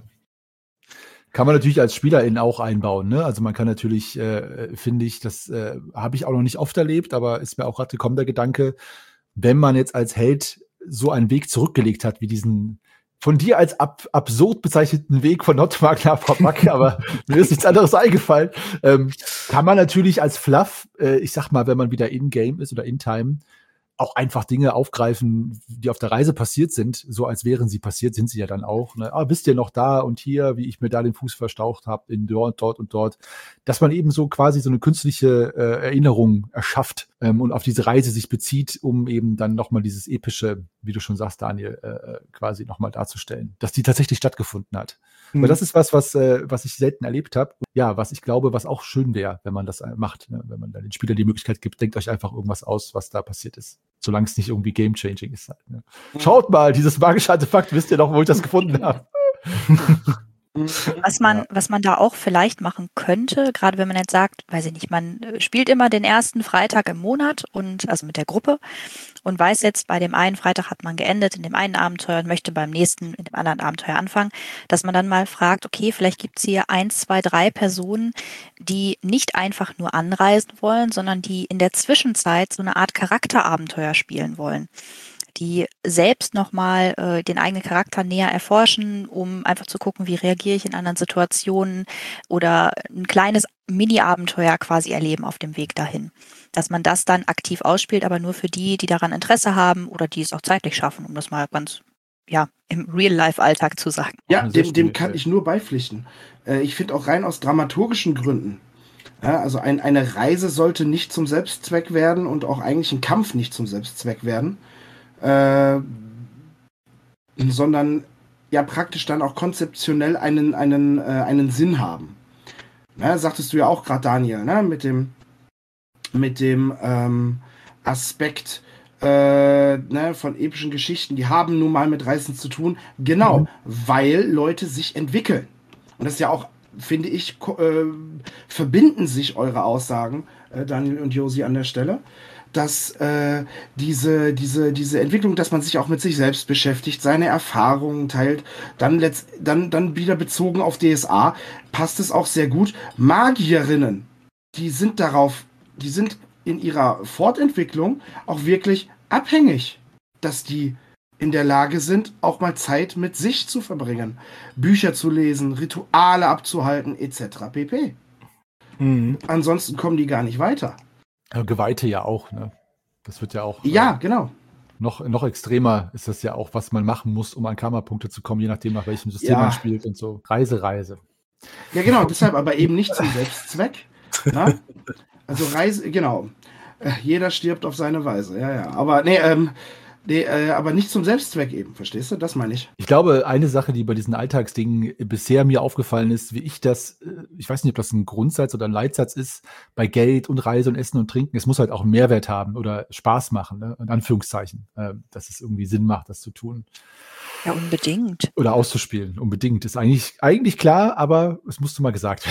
Kann man natürlich als SpielerIn auch einbauen, ne? Also man kann natürlich, äh, finde ich, das äh, habe ich auch noch nicht oft erlebt, aber ist mir auch gerade gekommen der Gedanke, wenn man jetzt als Held so einen Weg zurückgelegt hat, wie diesen von dir als ab, absurd bezeichneten Weg von Notmark nach Brabak, aber mir ist nichts anderes eingefallen, ähm, kann man natürlich als Fluff, äh, ich sag mal, wenn man wieder in-game ist oder in-time, auch einfach Dinge aufgreifen, die auf der Reise passiert sind, so als wären sie passiert, sind sie ja dann auch. Ne? Ah, wisst ihr noch da und hier, wie ich mir da den Fuß verstaucht habe, in dort, dort und dort. Dass man eben so quasi so eine künstliche äh, Erinnerung erschafft ähm, und auf diese Reise sich bezieht, um eben dann nochmal dieses epische, wie du schon sagst, Daniel, äh, quasi nochmal darzustellen, dass die tatsächlich stattgefunden hat. Mhm. Aber das ist was, was, äh, was ich selten erlebt habe. Ja, was ich glaube, was auch schön wäre, wenn man das macht, ne? Wenn man dann den Spielern die Möglichkeit gibt, denkt euch einfach irgendwas aus, was da passiert ist. Solange es nicht irgendwie game-changing ist. Halt, ne? Mhm. Schaut mal, dieses magische Artefakt, wisst ihr noch, wo ich das gefunden habe? Was man, ja. was man da auch vielleicht machen könnte, gerade wenn man jetzt sagt, weiß ich nicht, man spielt immer den ersten Freitag im Monat und also mit der Gruppe und weiß jetzt, bei dem einen Freitag hat man geendet in dem einen Abenteuer und möchte beim nächsten in dem anderen Abenteuer anfangen, dass man dann mal fragt, okay, vielleicht gibt es hier eins, zwei, drei Personen, die nicht einfach nur anreisen wollen, sondern die in der Zwischenzeit so eine Art Charakterabenteuer spielen wollen, die selbst nochmal äh, den eigenen Charakter näher erforschen, um einfach zu gucken, wie reagiere ich in anderen Situationen oder ein kleines Mini-Abenteuer quasi erleben auf dem Weg dahin. Dass man das dann aktiv ausspielt, aber nur für die, die daran Interesse haben oder die es auch zeitlich schaffen, um das mal ganz ja im Real-Life-Alltag zu sagen. Ja, dem, dem kann ich nur beipflichten. Äh, ich finde auch rein aus dramaturgischen Gründen, ja, also ein, eine Reise sollte nicht zum Selbstzweck werden und auch eigentlich ein Kampf nicht zum Selbstzweck werden. Äh, sondern ja praktisch dann auch konzeptionell einen, einen, äh, einen Sinn haben. Ne, sagtest du ja auch gerade, Daniel, ne, mit dem, mit dem ähm, Aspekt äh, ne, von epischen Geschichten, die haben nun mal mit Reisen zu tun, genau, mhm. weil Leute sich entwickeln. Und das ist ja auch, finde ich, äh, verbinden sich eure Aussagen, äh, Daniel und Josi, an der Stelle, dass äh, diese, diese, diese Entwicklung, dass man sich auch mit sich selbst beschäftigt, seine Erfahrungen teilt, dann, letzt, dann, dann wieder bezogen auf D S A, passt es auch sehr gut. Magierinnen, die sind darauf, die sind in ihrer Fortentwicklung auch wirklich abhängig, dass die in der Lage sind, auch mal Zeit mit sich zu verbringen, Bücher zu lesen, Rituale abzuhalten, et cetera pp. Mhm. Ansonsten kommen die gar nicht weiter. Ja, Geweihte ja auch, ne? Das wird ja auch. Ja, äh, genau. Noch, noch extremer ist das ja auch, was man machen muss, um an Karma-Punkte zu kommen, je nachdem, nach welchem System Ja. man spielt und so. Reise, Reise. Ja, genau, deshalb aber eben nicht zum Selbstzweck. Na? Also Reise, genau. Äh, jeder stirbt auf seine Weise, ja, ja. Aber nee, ähm, nee, äh, aber nicht zum Selbstzweck eben, verstehst du? Das meine ich. Ich glaube, eine Sache, die bei diesen Alltagsdingen bisher mir aufgefallen ist, wie ich das, äh, ich weiß nicht, ob das ein Grundsatz oder ein Leitsatz ist, bei Geld und Reise und Essen und Trinken, es muss halt auch einen Mehrwert haben oder Spaß machen, ne? In Anführungszeichen, äh, dass es irgendwie Sinn macht, das zu tun. Ja, unbedingt. Oder auszuspielen, unbedingt. Ist eigentlich, eigentlich klar, aber es musste mal gesagt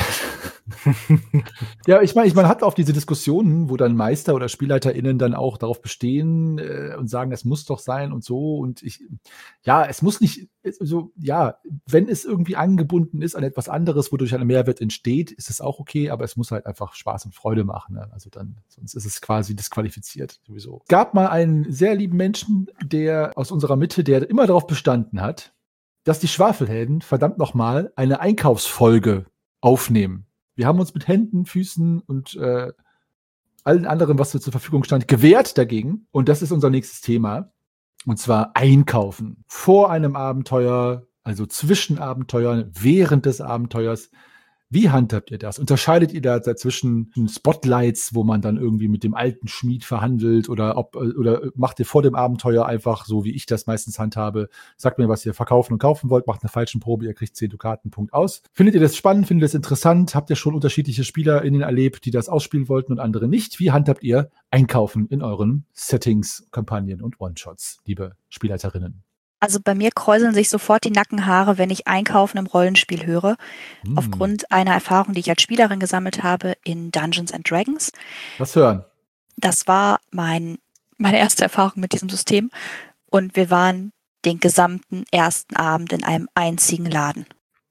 werden. Ja, ich meine, ich, man hat auch diese Diskussionen, wo dann Meister oder SpielleiterInnen dann auch darauf bestehen äh, und sagen, es muss doch sein und so. Und ich, ja, es muss nicht, so, ja, wenn es irgendwie angebunden ist an etwas anderes, wodurch ein Mehrwert entsteht, ist es auch okay, aber es muss halt einfach Spaß und Freude machen. Ne? Also dann, sonst ist es quasi disqualifiziert sowieso. Es gab mal einen sehr lieben Menschen, der aus unserer Mitte, der immer darauf bestanden hat, dass die Schwafelhelden verdammt nochmal eine Einkaufsfolge aufnehmen. Wir haben uns mit Händen, Füßen und äh, allen anderen, was zur Verfügung stand, gewehrt dagegen. Und das ist unser nächstes Thema. Und zwar Einkaufen. Vor einem Abenteuer, also zwischen Abenteuern, während des Abenteuers. Wie handhabt ihr das? Unterscheidet ihr da dazwischen Spotlights, wo man dann irgendwie mit dem alten Schmied verhandelt oder ob oder macht ihr vor dem Abenteuer einfach so, wie ich das meistens handhabe, sagt mir, was ihr verkaufen und kaufen wollt, macht eine falschen Probe, ihr kriegt zehn Dukaten, Punkt aus. Findet ihr das spannend? Findet ihr das interessant? Habt ihr schon unterschiedliche SpielerInnen erlebt, die das ausspielen wollten und andere nicht? Wie handhabt ihr Einkaufen in euren Settings, Kampagnen und One-Shots, liebe Spielleiterinnen? Also bei mir kräuseln sich sofort die Nackenhaare, wenn ich Einkaufen im Rollenspiel höre. Hm. Aufgrund einer Erfahrung, die ich als Spielerin gesammelt habe in Dungeons and Dragons. Was hören? Das war mein, meine erste Erfahrung mit diesem System. Und wir waren den gesamten ersten Abend in einem einzigen Laden.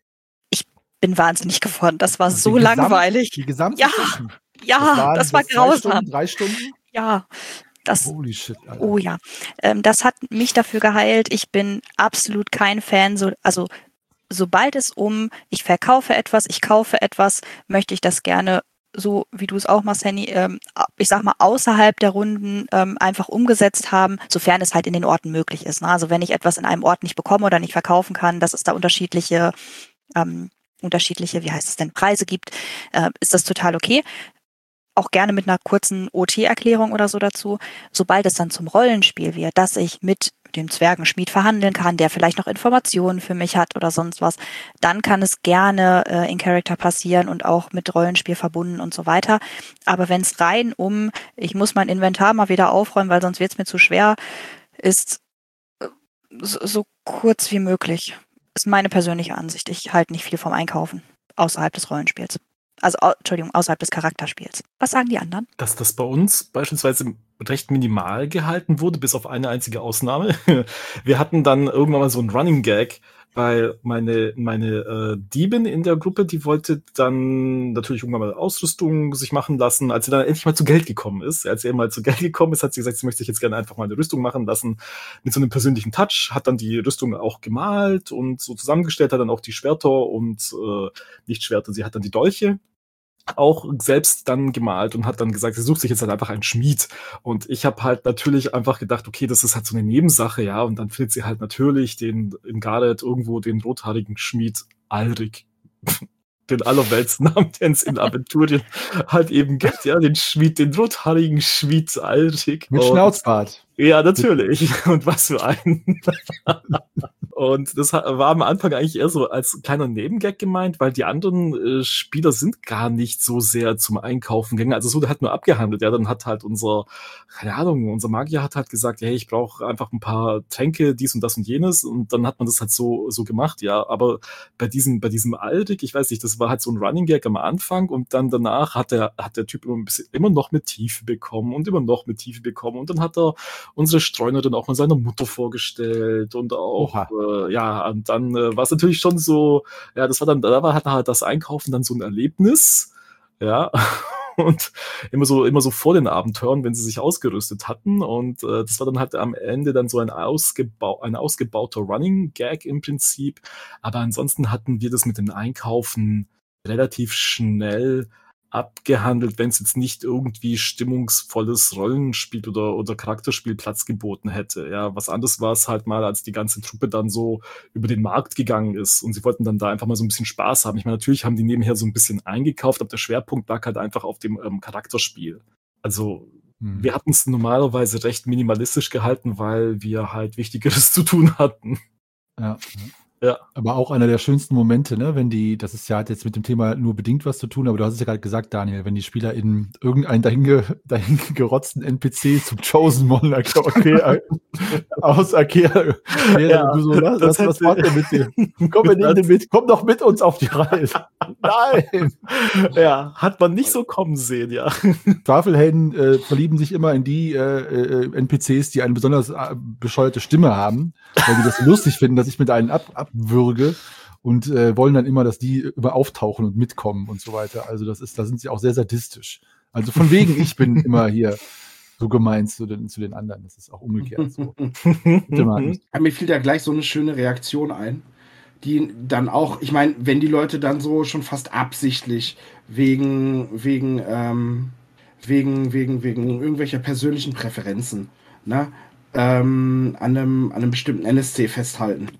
Ich bin wahnsinnig geworden. Das war so Gesamt, langweilig. Die gesamte ja, Session. ja, das, waren, das war das grausam. Zwei Stunden, drei Stunden? Ja. Das, Holy shit, Alter. Oh ja, ähm, das hat mich dafür geheilt. Ich bin absolut kein Fan. So, also sobald es um, ich verkaufe etwas, ich kaufe etwas, möchte ich das gerne so wie du es auch machst, Henny, ähm, ich sag mal, außerhalb der Runden ähm, einfach umgesetzt haben, sofern es halt in den Orten möglich ist. Ne? Also wenn ich etwas in einem Ort nicht bekomme oder nicht verkaufen kann, dass es da unterschiedliche, ähm, unterschiedliche, wie heißt es denn, Preise gibt, äh, ist das total okay. Auch gerne mit einer kurzen O T-Erklärung oder so dazu. Sobald es dann zum Rollenspiel wird, dass ich mit dem Zwergenschmied verhandeln kann, der vielleicht noch Informationen für mich hat oder sonst was, dann kann es gerne äh, in Character passieren und auch mit Rollenspiel verbunden und so weiter. Aber wenn es rein um, ich muss mein Inventar mal wieder aufräumen, weil sonst wird es mir zu schwer, ist äh, so, so kurz wie möglich. Ist meine persönliche Ansicht. Ich halte nicht viel vom Einkaufen außerhalb des Rollenspiels. Also, au- Entschuldigung, außerhalb des Charakterspiels. Was sagen die anderen? Dass das bei uns beispielsweise recht minimal gehalten wurde, bis auf eine einzige Ausnahme. Wir hatten dann irgendwann mal so einen Running Gag, weil meine, meine äh, Diebin in der Gruppe, die wollte dann natürlich irgendwann mal Ausrüstung sich machen lassen. Als sie dann endlich mal zu Geld gekommen ist, als sie eben mal zu Geld gekommen ist, hat sie gesagt, sie möchte sich jetzt gerne einfach mal eine Rüstung machen lassen mit so einem persönlichen Touch, hat dann die Rüstung auch gemalt und so zusammengestellt, hat dann auch die Schwerter und äh, nicht Schwerter, sie hat dann die Dolche auch selbst dann gemalt und hat dann gesagt, sie sucht sich jetzt halt einfach einen Schmied. Und ich habe halt natürlich einfach gedacht, okay, das ist halt so eine Nebensache, ja. Und dann findet sie halt natürlich den in Gareth irgendwo den rothaarigen Schmied Alrik. Den Allerweltsnamen, den es in Aventurien halt eben gibt, ja, den Schmied, den rothaarigen Schmied Alrik. Mit Und- Schnauzbart. Ja, natürlich. Und was für einen. Und das ha- war am Anfang eigentlich eher so als kleiner Nebengag gemeint, weil die anderen äh, Spieler sind gar nicht so sehr zum Einkaufen gegangen. Also es wurde halt nur abgehandelt. Ja, dann hat halt unser, keine Ahnung, unser Magier hat halt gesagt, hey, ich brauche einfach ein paar Tränke, dies und das und jenes. Und dann hat man das halt so so gemacht, ja. Aber bei diesem, bei diesem Aldik, ich weiß nicht, das war halt so ein Running Gag am Anfang und dann danach hat der, hat der Typ immer ein bisschen, immer noch mit Tiefe bekommen und immer noch mit Tiefe bekommen. Und dann hat er unsere Streunerin auch mal seiner Mutter vorgestellt und auch, äh, ja, und dann äh, war es natürlich schon so, ja, das war dann, da war halt, halt das Einkaufen dann so ein Erlebnis, ja, und immer so, immer so vor den Abenteuern, wenn sie sich ausgerüstet hatten und äh, das war dann halt am Ende dann so ein, ausgebau ein ausgebauter Running Gag im Prinzip, aber ansonsten hatten wir das mit dem Einkaufen relativ schnell abgehandelt, wenn es jetzt nicht irgendwie stimmungsvolles Rollenspiel oder, oder Charakterspiel Platz geboten hätte. Ja, was anderes war es halt mal, als die ganze Truppe dann so über den Markt gegangen ist und sie wollten dann da einfach mal so ein bisschen Spaß haben. Ich meine, natürlich haben die nebenher so ein bisschen eingekauft, aber der Schwerpunkt lag halt einfach auf dem ähm, Charakterspiel. Also Hm. wir hatten es normalerweise recht minimalistisch gehalten, weil wir halt Wichtigeres zu tun hatten. Ja. Ja. Aber auch einer der schönsten Momente, ne, wenn die, das ist ja hat jetzt mit dem Thema nur bedingt was zu tun, aber du hast es ja gerade gesagt, Daniel, wenn die Spieler in irgendeinen dahin, dahin gerotzten N P C zum Chosen Monarch okay, aus Ikea wäre, Ja, du so, was, das was, was hätte- macht der mit dir? Komm, wir nehmen den mit, komm doch mit uns auf die Reise. Nein! Ja, hat man nicht so kommen sehen, ja. Tafelhelden äh, verlieben sich immer in die äh, äh, N P Cs, die eine besonders äh, bescheuerte Stimme haben, weil die das so lustig finden, dass ich mit einem ab, abwürge und äh, wollen dann immer, dass die immer auftauchen und mitkommen und so weiter. Also das ist, da sind sie auch sehr sadistisch. Also von wegen, ich bin immer hier so gemeint zu den, zu den anderen. Das ist auch umgekehrt so. Bitte, Markus. Mir fiel da gleich so eine schöne Reaktion ein, die dann auch, ich meine, wenn die Leute dann so schon fast absichtlich wegen, wegen, ähm, wegen, wegen, wegen irgendwelcher persönlichen Präferenzen, ne, ähm, an einem, an einem bestimmten N S C festhalten,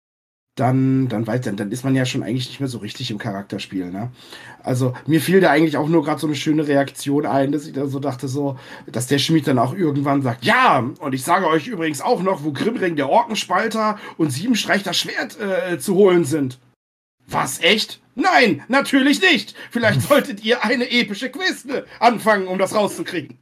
dann, dann weiß dann, dann ist man ja schon eigentlich nicht mehr so richtig im Charakterspiel, ne? Also mir fiel da eigentlich auch nur gerade so eine schöne Reaktion ein, dass ich da so dachte, so, dass der Schmied dann auch irgendwann sagt, ja, und ich sage euch übrigens auch noch, wo Grimring der Orkenspalter und Siebenstreich das Schwert äh, zu holen sind. Was, echt? Nein, natürlich nicht. Vielleicht solltet ihr eine epische Quizle anfangen, um das rauszukriegen.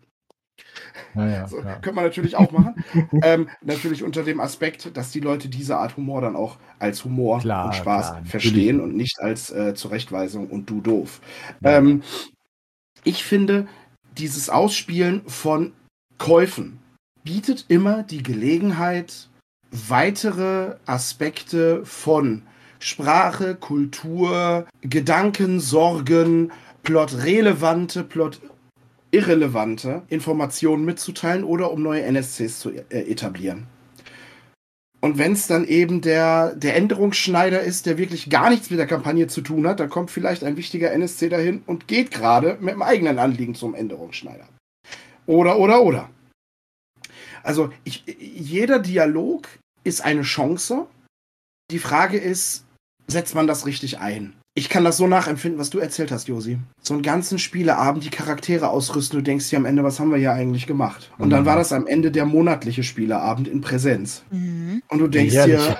Ja, ja, So, ja. könnte man natürlich auch machen. ähm, natürlich unter dem Aspekt, dass die Leute diese Art Humor dann auch als Humor Klar, und Spaß klar, verstehen natürlich. und nicht als äh, Zurechtweisung und du doof. Ja. Ähm, ich finde, dieses Ausspielen von Käufen bietet immer die Gelegenheit, weitere Aspekte von Sprache, Kultur, Gedanken, Sorgen, plotrelevante, plot irrelevante Informationen mitzuteilen oder um neue N S Cs zu äh, etablieren. Und wenn es dann eben der, der Änderungsschneider ist, der wirklich gar nichts mit der Kampagne zu tun hat, dann kommt vielleicht ein wichtiger N S C dahin und geht gerade mit dem eigenen Anliegen zum Änderungsschneider. Oder, oder, oder. Also ich, jeder Dialog ist eine Chance. Die Frage ist, setzt man das richtig ein? Ich kann das so nachempfinden, was du erzählt hast, Josi. So einen ganzen Spieleabend, die Charaktere ausrüsten, du denkst dir am Ende, was haben wir hier eigentlich gemacht? Und dann war das am Ende der monatliche Spieleabend in Präsenz. Mhm. Und du denkst dir,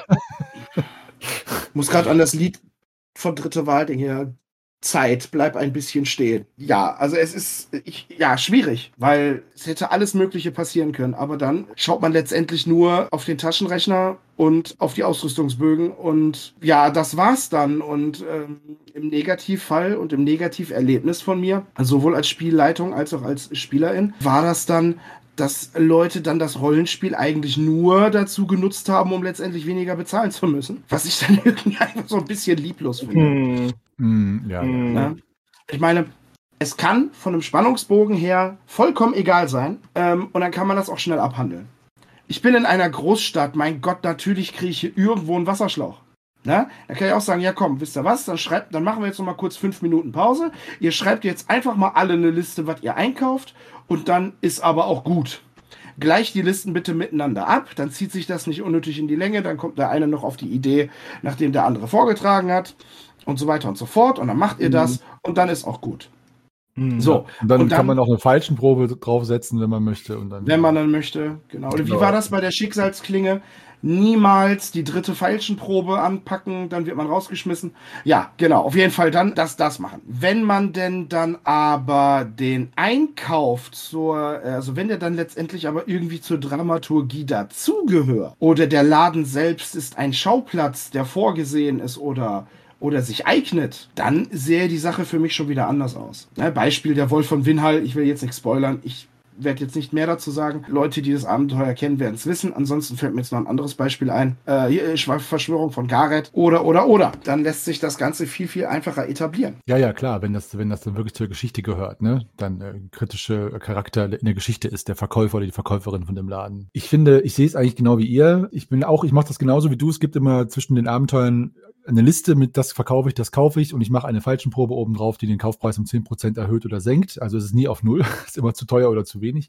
muss gerade an das Lied von Dritte Wahl denken, hier, Zeit, bleib ein bisschen stehen. Ja, also es ist ich, ja schwierig, weil es hätte alles Mögliche passieren können, aber dann schaut man letztendlich nur auf den Taschenrechner und auf die Ausrüstungsbögen und ja, das war's dann. Und ähm, im Negativfall und im Negativerlebnis von mir, sowohl als Spielleitung als auch als Spielerin, war das dann, dass Leute dann das Rollenspiel eigentlich nur dazu genutzt haben, um letztendlich weniger bezahlen zu müssen. Was ich dann irgendwie einfach so ein bisschen lieblos finde. Hm. Hm, ja, hm. Ja. Ich meine, es kann von einem Spannungsbogen her vollkommen egal sein, ähm, und dann kann man das auch schnell abhandeln. Ich bin in einer Großstadt, mein Gott, natürlich kriege ich hier irgendwo einen Wasserschlauch. Na? Da kann ich auch sagen, ja komm, wisst ihr was, dann, schreibt, dann machen wir jetzt noch mal kurz fünf Minuten Pause. Ihr schreibt jetzt einfach mal alle eine Liste, was ihr einkauft, und dann ist aber auch gut. Gleicht die Listen bitte miteinander ab, dann zieht sich das nicht unnötig in die Länge, dann kommt der eine noch auf die Idee, nachdem der andere vorgetragen hat und so weiter und so fort, und dann macht ihr das, mhm. und dann ist auch gut. Mhm. So, und dann, und dann kann man auch eine Falschenprobe draufsetzen, wenn man möchte. Und dann, wenn man dann möchte, genau. Oder wie war das bei der Schicksalsklinge? Niemals die dritte Feilschenprobe anpacken, dann wird man rausgeschmissen. Ja, genau, auf jeden Fall dann das, das machen. Wenn man denn dann aber den Einkauf zur, also wenn der dann letztendlich aber irgendwie zur Dramaturgie dazugehört oder der Laden selbst ist ein Schauplatz, der vorgesehen ist oder oder sich eignet, dann sähe die Sache für mich schon wieder anders aus. Ne, Beispiel der Wolf von Winhall, ich will jetzt nicht spoilern, ich werde jetzt nicht mehr dazu sagen. Leute, die das Abenteuer kennen, werden es wissen. Ansonsten fällt mir jetzt noch ein anderes Beispiel ein. Äh, hier ist Verschwörung von Gareth. Oder, oder, oder. Dann lässt sich das Ganze viel, viel einfacher etablieren. Ja, ja, klar. Wenn das, wenn das dann wirklich zur Geschichte gehört, ne? Dann äh, kritische Charakter in der Geschichte ist der Verkäufer oder die Verkäuferin von dem Laden. Ich finde, ich sehe es eigentlich genau wie ihr. Ich bin auch, ich mache das genauso wie du. Es gibt immer zwischen den Abenteuern eine Liste mit das verkaufe ich, das kaufe ich, und ich mache eine Falschenprobe oben drauf, die den Kaufpreis um zehn Prozent erhöht oder senkt. Also es ist nie auf Null. Ist immer zu teuer oder zu wenig.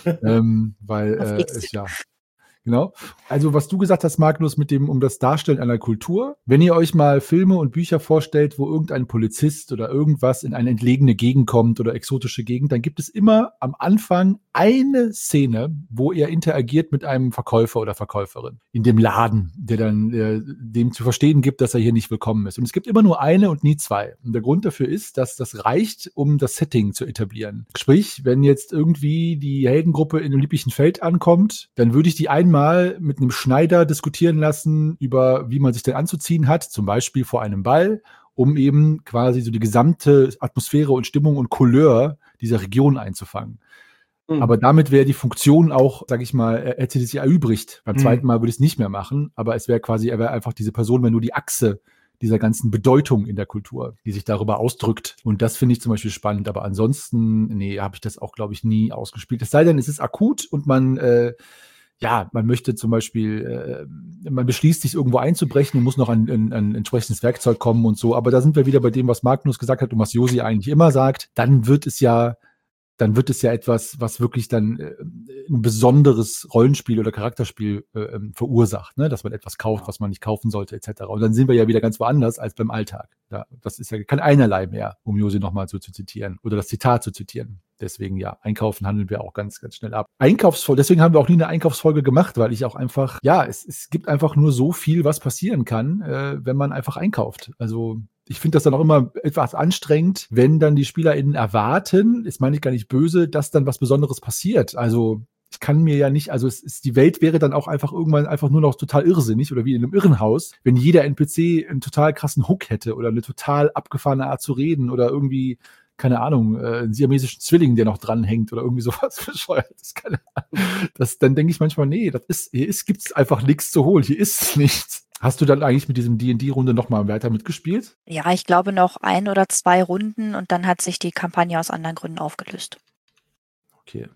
ähm, weil äh, es ja Genau. Also was du gesagt hast, Magnus, mit dem um das Darstellen einer Kultur. Wenn ihr euch mal Filme und Bücher vorstellt, wo irgendein Polizist oder irgendwas in eine entlegene Gegend kommt oder exotische Gegend, dann gibt es immer am Anfang eine Szene, wo er interagiert mit einem Verkäufer oder Verkäuferin in dem Laden, der dann äh, dem zu verstehen gibt, dass er hier nicht willkommen ist. Und es gibt immer nur eine und nie zwei. Und der Grund dafür ist, dass das reicht, um das Setting zu etablieren. Sprich, wenn jetzt irgendwie die Heldengruppe in einem lieblichen Feld ankommt, dann würde ich die einmal mit einem Schneider diskutieren lassen über, wie man sich denn anzuziehen hat, zum Beispiel vor einem Ball, um eben quasi so die gesamte Atmosphäre und Stimmung und Couleur dieser Region einzufangen. Mhm. Aber damit wäre die Funktion auch, sag ich mal, er hätte sich erübrigt. Beim mhm. zweiten Mal würde ich es nicht mehr machen, aber es wäre quasi, er wäre einfach diese Person, wenn nur die Achse dieser ganzen Bedeutung in der Kultur, die sich darüber ausdrückt. Und das finde ich zum Beispiel spannend. Aber ansonsten, nee, habe ich das auch, glaube ich, nie ausgespielt. Es sei denn, es ist akut und man äh, ja, man möchte zum Beispiel, äh, man beschließt, sich irgendwo einzubrechen und muss noch an, an, an entsprechendes Werkzeug kommen und so. Aber da sind wir wieder bei dem, was Magnus gesagt hat und was Josi eigentlich immer sagt. Dann wird es ja, dann wird es ja etwas, was wirklich dann äh, ein besonderes Rollenspiel oder Charakterspiel äh, verursacht, ne? Dass man etwas kauft, was man nicht kaufen sollte, et cetera. Und dann sind wir ja wieder ganz woanders als beim Alltag. Ja, das ist ja kein einerlei mehr, um Josi nochmal so zu zitieren oder das Zitat zu zitieren. Deswegen ja, einkaufen handeln wir auch ganz, ganz schnell ab. Einkaufsfolge, deswegen haben wir auch nie eine Einkaufsfolge gemacht, weil ich auch einfach, ja, es, es gibt einfach nur so viel, was passieren kann, äh, wenn man einfach einkauft. Also ich finde das dann auch immer etwas anstrengend, wenn dann die SpielerInnen erwarten, das meine ich gar nicht böse, dass dann was Besonderes passiert. Also ich kann mir ja nicht, also es ist, die Welt wäre dann auch einfach irgendwann einfach nur noch total irrsinnig oder wie in einem Irrenhaus, wenn jeder N P C einen total krassen Hook hätte oder eine total abgefahrene Art zu reden oder irgendwie, keine Ahnung, äh, einen siamesischen Zwilling, der noch dranhängt oder irgendwie sowas Bescheuertes. Keine Ahnung. Das, dann denke ich manchmal, nee, das ist, hier ist, gibt's einfach nichts zu holen, hier ist nichts. Hast du dann eigentlich mit diesem D und D-Runde nochmal weiter mitgespielt? Ja, ich glaube noch ein oder zwei Runden und dann hat sich die Kampagne aus anderen Gründen aufgelöst. Okay.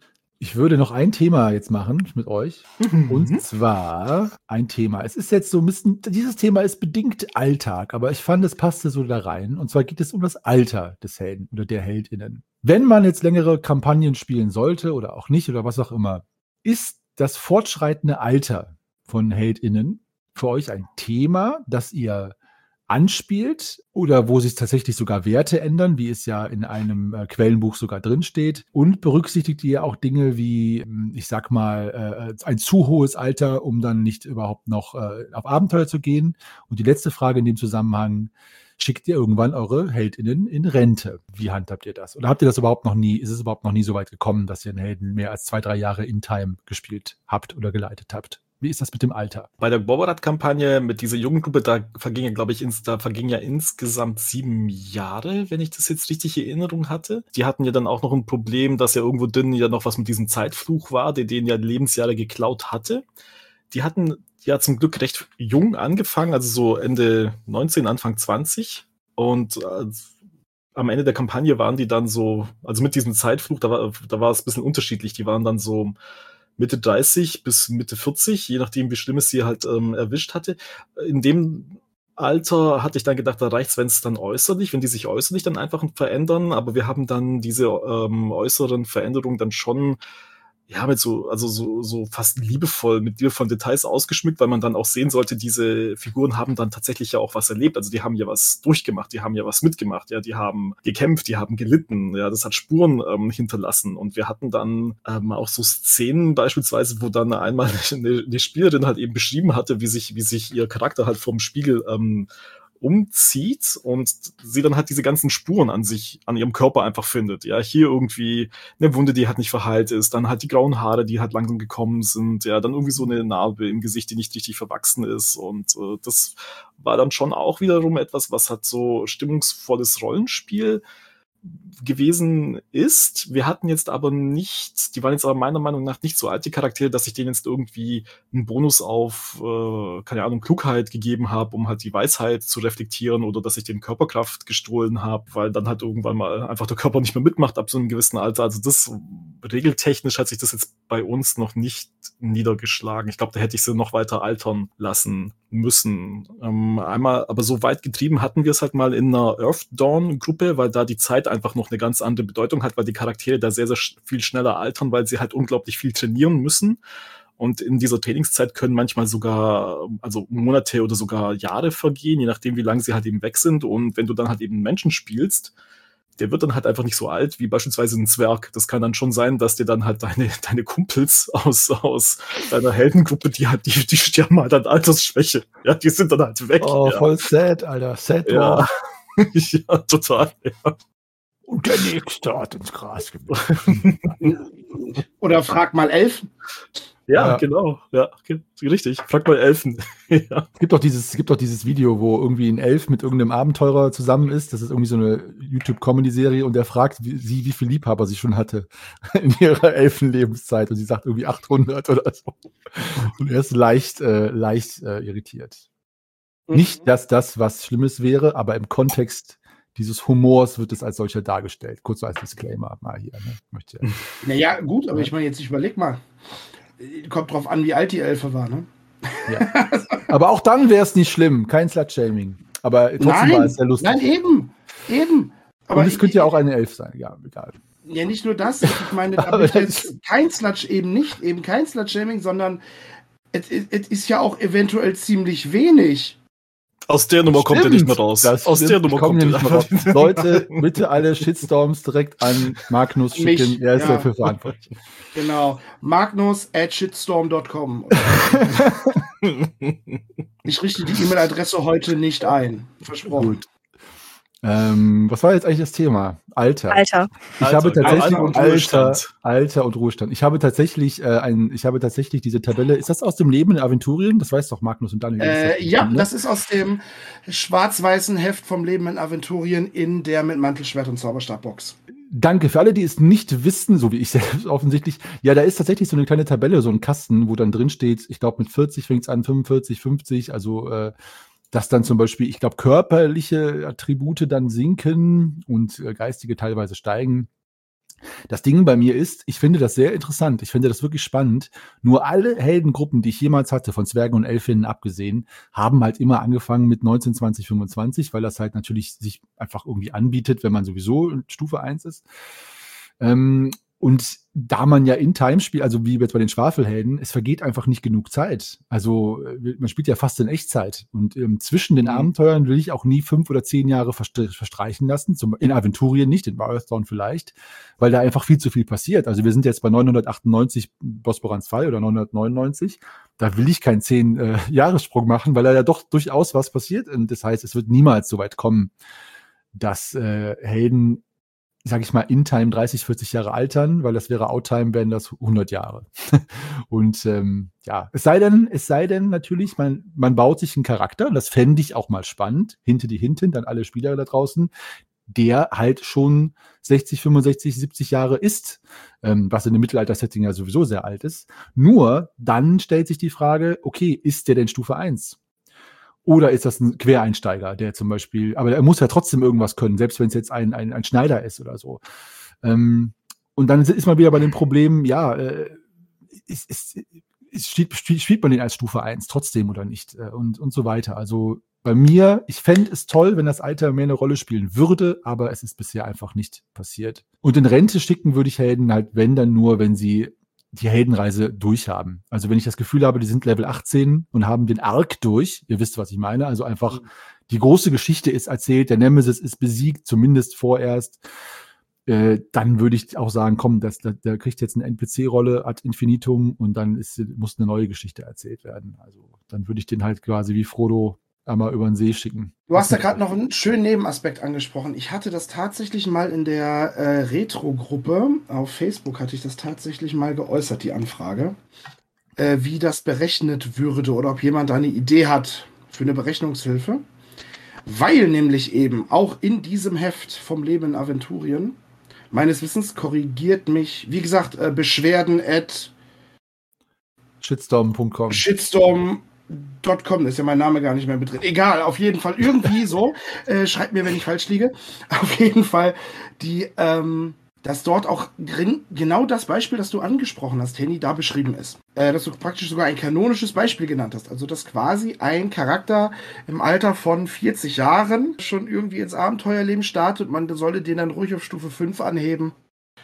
Ich würde noch ein Thema jetzt machen mit euch. Mhm. Und zwar ein Thema. Es ist jetzt so ein bisschen, dieses Thema ist bedingt Alltag, aber ich fand, es passte so da rein. Und zwar geht es um das Alter des Helden oder der HeldInnen. Wenn man jetzt längere Kampagnen spielen sollte oder auch nicht oder was auch immer, ist das fortschreitende Alter von HeldInnen für euch ein Thema, das ihr anspielt oder wo sich tatsächlich sogar Werte ändern, wie es ja in einem äh, Quellenbuch sogar drin steht, und berücksichtigt ihr auch Dinge wie, ich sag mal, äh, ein zu hohes Alter, um dann nicht überhaupt noch äh, auf Abenteuer zu gehen? Und die letzte Frage in dem Zusammenhang: Schickt ihr irgendwann eure HeldInnen in Rente? Wie handhabt ihr das? Oder habt ihr das überhaupt noch nie, ist es überhaupt noch nie so weit gekommen, dass ihr einen Helden mehr als zwei, drei Jahre in Time gespielt habt oder geleitet habt? Wie ist das mit dem Alter? Bei der Borberat-Kampagne mit dieser Jugendgruppe, da verging ja, glaube ich, ins, da verging ja insgesamt sieben Jahre, wenn ich das jetzt richtig in Erinnerung hatte. Die hatten ja dann auch noch ein Problem, dass ja irgendwo drin ja noch was mit diesem Zeitfluch war, der denen ja Lebensjahre geklaut hatte. Die hatten ja zum Glück recht jung angefangen, also so Ende neunzehn, Anfang zwanzig. Und äh, am Ende der Kampagne waren die dann so, also mit diesem Zeitfluch, da war, da war es ein bisschen unterschiedlich. Die waren dann so Mitte dreißig bis Mitte vierzig, je nachdem, wie schlimm es sie halt ähm, erwischt hatte. In dem Alter hatte ich dann gedacht, da reicht's, wenn es dann äußerlich, wenn die sich äußerlich dann einfach verändern. Aber wir haben dann diese ähm, äußeren Veränderungen dann schon, ja, mit so, also so, so fast liebevoll mit liebevollen Details ausgeschmückt, weil man dann auch sehen sollte, diese Figuren haben dann tatsächlich ja auch was erlebt. Also die haben ja was durchgemacht, die haben ja was mitgemacht, ja, die haben gekämpft, die haben gelitten, ja, das hat Spuren ähm, hinterlassen. Und wir hatten dann ähm, auch so Szenen beispielsweise, wo dann einmal eine, eine Spielerin halt eben beschrieben hatte, wie sich, wie sich ihr Charakter halt vorm Spiegel ähm, umzieht und sie dann halt diese ganzen Spuren an sich, an ihrem Körper einfach findet. Ja, hier irgendwie eine Wunde, die halt nicht verheilt ist, dann halt die grauen Haare, die halt langsam gekommen sind, ja, dann irgendwie so eine Narbe im Gesicht, die nicht richtig verwachsen ist, und äh, das war dann schon auch wiederum etwas, was halt so stimmungsvolles Rollenspiel gewesen ist. Wir hatten jetzt aber nicht, die waren jetzt aber meiner Meinung nach nicht so alte Charaktere, dass ich denen jetzt irgendwie einen Bonus auf, äh, keine Ahnung, Klugheit gegeben habe, um halt die Weisheit zu reflektieren, oder dass ich denen Körperkraft gestohlen habe, weil dann halt irgendwann mal einfach der Körper nicht mehr mitmacht ab so einem gewissen Alter. Also das, regeltechnisch hat sich das jetzt bei uns noch nicht niedergeschlagen. Ich glaube, da hätte ich sie noch weiter altern lassen müssen. Ähm, einmal, aber so weit getrieben hatten wir es halt mal in einer Earth Dawn Gruppe, weil da die Zeit einfach noch eine ganz andere Bedeutung hat, weil die Charaktere da sehr, sehr viel schneller altern, weil sie halt unglaublich viel trainieren müssen. Und in dieser Trainingszeit können manchmal sogar, also Monate oder sogar Jahre vergehen, je nachdem, wie lange sie halt eben weg sind. Und wenn du dann halt eben einen Menschen spielst, der wird dann halt einfach nicht so alt wie beispielsweise ein Zwerg. Das kann dann schon sein, dass dir dann halt deine, deine Kumpels aus, aus deiner Heldengruppe, die halt, die, die sterben halt an Altersschwäche. Ja, die sind dann halt weg. Oh, ja. Voll sad, Alter. Sad ja. war. Ja, total. Ja. Und der Nächste hat ins Gras gebissen. Oder frag mal Elfen. Ja, Ja. genau. Ja, richtig. Frag mal Elfen. Ja. Es gibt doch dieses, es gibt doch dieses Video, wo irgendwie ein Elf mit irgendeinem Abenteurer zusammen ist. Das ist irgendwie so eine YouTube-Comedy-Serie, und der fragt wie, sie, wie viel Liebhaber sie schon hatte in ihrer Elfenlebenszeit, und sie sagt irgendwie achthundert oder so. Und er ist leicht, äh, leicht äh, irritiert. Mhm. Nicht, dass das was Schlimmes wäre, aber im Kontext dieses Humors wird es als solcher dargestellt. Kurz so als Disclaimer mal hier. Ne? Möchte ja. Naja, gut, aber ich meine, jetzt überleg mal. Kommt drauf an, wie alt die Elfe war, ne? Ja. Aber auch dann wäre es nicht schlimm. Kein Slut-Shaming. Aber trotzdem Nein, war es sehr lustig. nein, eben. Eben. Aber Und es könnte ja auch eine Elf sein. Ja, egal. Ja, nicht nur das. Ich meine, damit jetzt kein Slut, eben nicht, eben kein Slut-Shaming, sondern es, es, es ist ja auch eventuell ziemlich wenig. Aus der Nummer kommt er nicht mehr raus. Das Aus der stimmt, Nummer ich komm kommt hier er nicht mehr raus. Leute, bitte alle Shitstorms direkt an Magnus Mich, schicken. Er ist ja. dafür verantwortlich. Genau. Magnus at shitstorm dot com. Ich richte die E-Mail-Adresse heute nicht ein. Versprochen. Gut. Ähm, was war jetzt eigentlich das Thema? Alter. Alter. Ich Alter, habe tatsächlich Alter und Alter, Ruhestand. Alter und Ruhestand. Ich habe tatsächlich äh, ein, ich habe tatsächlich diese Tabelle. Ist das aus dem Leben in Aventurien? Das weiß doch Magnus und Daniel. Äh, ja, ne? das ist aus dem schwarz-weißen Heft vom Leben in Aventurien in der mit Mantelschwert und Zauberstab-Box. Danke. Für alle, die es nicht wissen, so wie ich selbst offensichtlich, ja, da ist tatsächlich so eine kleine Tabelle, so ein Kasten, wo dann drin steht, ich glaube mit vierzig fängt es an, fünfundvierzig, fünfzig, also äh, dass dann zum Beispiel, ich glaube, körperliche Attribute dann sinken und äh, geistige teilweise steigen. Das Ding bei mir ist, ich finde das sehr interessant. Ich finde das wirklich spannend. Nur alle Heldengruppen, die ich jemals hatte, von Zwergen und Elfinnen abgesehen, haben halt immer angefangen mit neunzehn, zwanzig, fünfundzwanzig, weil das halt natürlich sich einfach irgendwie anbietet, wenn man sowieso in Stufe eins ist. Ähm, und da man ja in Time spielt, also wie jetzt bei den Schwafelhelden, es vergeht einfach nicht genug Zeit. Also äh, man spielt ja fast in Echtzeit. Und ähm, zwischen den Mhm. Abenteuern will ich auch nie fünf oder zehn Jahre verstre- verstreichen lassen. Zum, in Aventurien nicht, in Earthdawn vielleicht, weil da einfach viel zu viel passiert. Also wir sind jetzt bei neunhundertachtundneunzig Bosporan zwei oder neunhundertneunundneunzig. Da will ich keinen zehn äh, Jahressprung machen, weil da ja doch durchaus was passiert. Und das heißt, es wird niemals so weit kommen, dass äh, Helden, sag ich mal, in Time dreißig, vierzig Jahre altern, weil das wäre Outtime, wären das hundert Jahre. Und ähm, ja, es sei denn, es sei denn natürlich, man, man baut sich einen Charakter, und das fände ich auch mal spannend, hinter die Hinten, dann alle Spieler da draußen, der halt schon sechzig, fünfundsechzig, siebzig Jahre ist, ähm, was in dem Mittelalter-Setting ja sowieso sehr alt ist. Nur dann stellt sich die Frage, okay, ist der denn Stufe eins? Oder ist das ein Quereinsteiger, der zum Beispiel, aber er muss ja trotzdem irgendwas können, selbst wenn es jetzt ein, ein, ein Schneider ist oder so. Ähm, und dann ist man wieder bei dem Problem, ja, äh, ist, ist, ist, spielt, spielt man den als Stufe eins trotzdem oder nicht? Äh, und, und so weiter. Also bei mir, ich fände es toll, wenn das Alter mehr eine Rolle spielen würde, aber es ist bisher einfach nicht passiert. Und in Rente schicken würde ich Helden halt, wenn dann nur, wenn sie die Heldenreise durchhaben. Also wenn ich das Gefühl habe, die sind Level achtzehn und haben den Arc durch, ihr wisst, was ich meine, also einfach die große Geschichte ist erzählt, der Nemesis ist besiegt, zumindest vorerst, äh, dann würde ich auch sagen, komm, das, der, der kriegt jetzt eine N P C-Rolle ad infinitum und dann ist, muss eine neue Geschichte erzählt werden. Also dann würde ich den halt quasi wie Frodo einmal über den See schicken. Du hast da gerade noch einen schönen Nebenaspekt angesprochen. Ich hatte das tatsächlich mal in der äh, Retro-Gruppe auf Facebook, hatte ich das tatsächlich mal geäußert, die Anfrage, äh, wie das berechnet würde oder ob jemand da eine Idee hat für eine Berechnungshilfe. Weil nämlich eben auch in diesem Heft vom Leben in Aventurien, meines Wissens korrigiert mich, wie gesagt, äh, Beschwerden at Shitstorm Punkt com. Shitstorm Dot com, da ist ja mein Name gar nicht mehr mit drin. Egal, auf jeden Fall irgendwie so. Äh, schreibt mir, wenn ich falsch liege. Auf jeden Fall, die, ähm, dass dort auch drin genau das Beispiel, das du angesprochen hast, Henny, da beschrieben ist. Äh, dass du praktisch sogar ein kanonisches Beispiel genannt hast. Also, dass quasi ein Charakter im Alter von vierzig Jahren schon irgendwie ins Abenteuerleben startet. Man sollte den dann ruhig auf Stufe fünf anheben.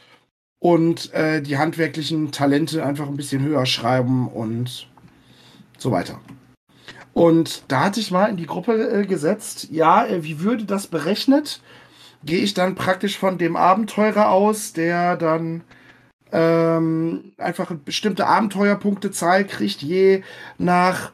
Und äh, die handwerklichen Talente einfach ein bisschen höher schreiben und so weiter. Und da hatte ich mal in die Gruppe äh, gesetzt, ja, äh, wie würde das berechnet? Gehe ich dann praktisch von dem Abenteurer aus, der dann ähm, einfach eine bestimmte Abenteuerpunktezahl kriegt, je nach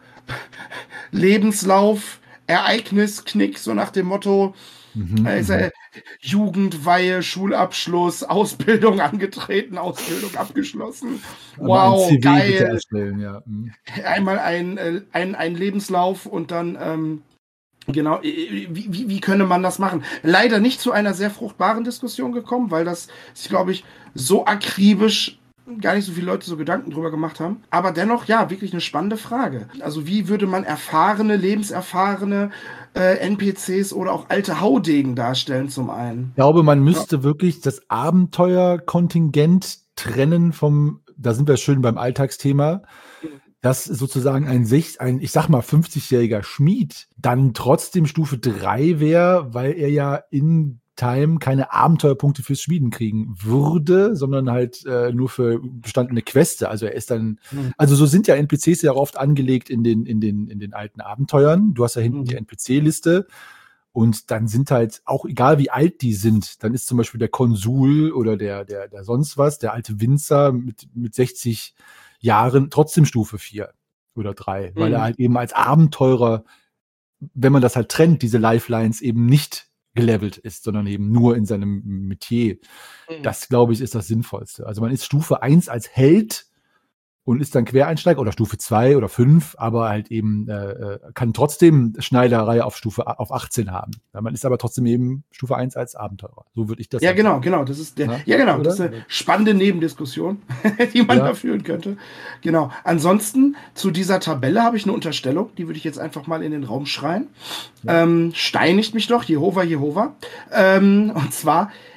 Lebenslauf, Ereignis, Knick, so nach dem Motto, Mhm, äh, ist er Jugendweihe, Schulabschluss, Ausbildung angetreten, Ausbildung abgeschlossen. Aber Wow, ein C V geil. bitte erstellen, ja. Mhm. Einmal ein, äh, ein, ein Lebenslauf und dann, ähm, genau, äh, wie, wie, wie könne man das machen? Leider nicht zu einer sehr fruchtbaren Diskussion gekommen, weil das sich, glaube ich, so akribisch gar nicht so viele Leute so Gedanken drüber gemacht haben. Aber dennoch, ja, wirklich eine spannende Frage. Also wie würde man erfahrene, lebenserfahrene äh, N P Cs oder auch alte Haudegen darstellen zum einen? Ich glaube, man müsste ja. wirklich das Abenteuerkontingent trennen vom, da sind wir schön beim Alltagsthema, dass sozusagen ein, ein ich sag mal, fünfzigjähriger Schmied dann trotzdem Stufe drei wäre, weil er ja in Time keine Abenteuerpunkte fürs Schmieden kriegen würde, sondern halt äh, nur für bestandene Queste. Also er ist dann, mhm. also so sind ja N P Cs ja auch oft angelegt in den, in den, in den alten Abenteuern. Du hast ja hinten mhm. die N P C-Liste und dann sind halt auch, egal wie alt die sind, dann ist zum Beispiel der Konsul oder der, der, der sonst was, der alte Winzer mit, mit sechzig Jahren trotzdem Stufe vier oder drei, mhm. weil er halt eben als Abenteurer, wenn man das halt trennt, diese Lifelines eben nicht gelevelt ist, sondern eben nur in seinem Metier. Mhm. Das, glaube ich, ist das Sinnvollste. Also man ist Stufe eins als Held und ist dann Quereinsteiger oder Stufe zwei oder fünf, aber halt eben äh, kann trotzdem Schneiderei auf Stufe auf achtzehn haben. Ja, man ist aber trotzdem eben Stufe eins als Abenteurer. So würde ich das Ja, sagen. genau, genau. Das ist der, ja, ja genau, oder? Das ist eine spannende Nebendiskussion, die man ja. da führen könnte. Genau. Ansonsten zu dieser Tabelle habe ich eine Unterstellung, die würde ich jetzt einfach mal in den Raum schreien. Ja. Ähm, steinigt mich doch, Jehova, Jehova. Ähm, und zwar,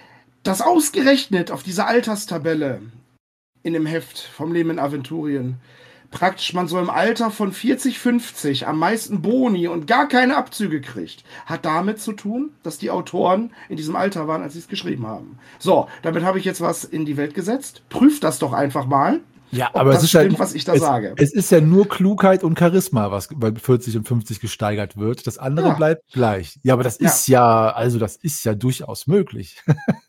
dass ausgerechnet auf dieser Alterstabelle in dem Heft vom Leben in Aventurien praktisch man so im Alter von vierzig, fünfzig am meisten Boni und gar keine Abzüge kriegt, hat damit zu tun, dass die Autoren in diesem Alter waren, als sie es geschrieben haben. So, damit habe ich jetzt was in die Welt gesetzt. Prüft das doch einfach mal. Ja, ob aber das es ist stimmt, halt, was ich da es, sage. Es ist ja nur Klugheit und Charisma, was bei vierzig und fünfzig gesteigert wird. Das andere Ja. bleibt gleich. Ja, aber das Ja. ist ja, also das ist ja durchaus möglich.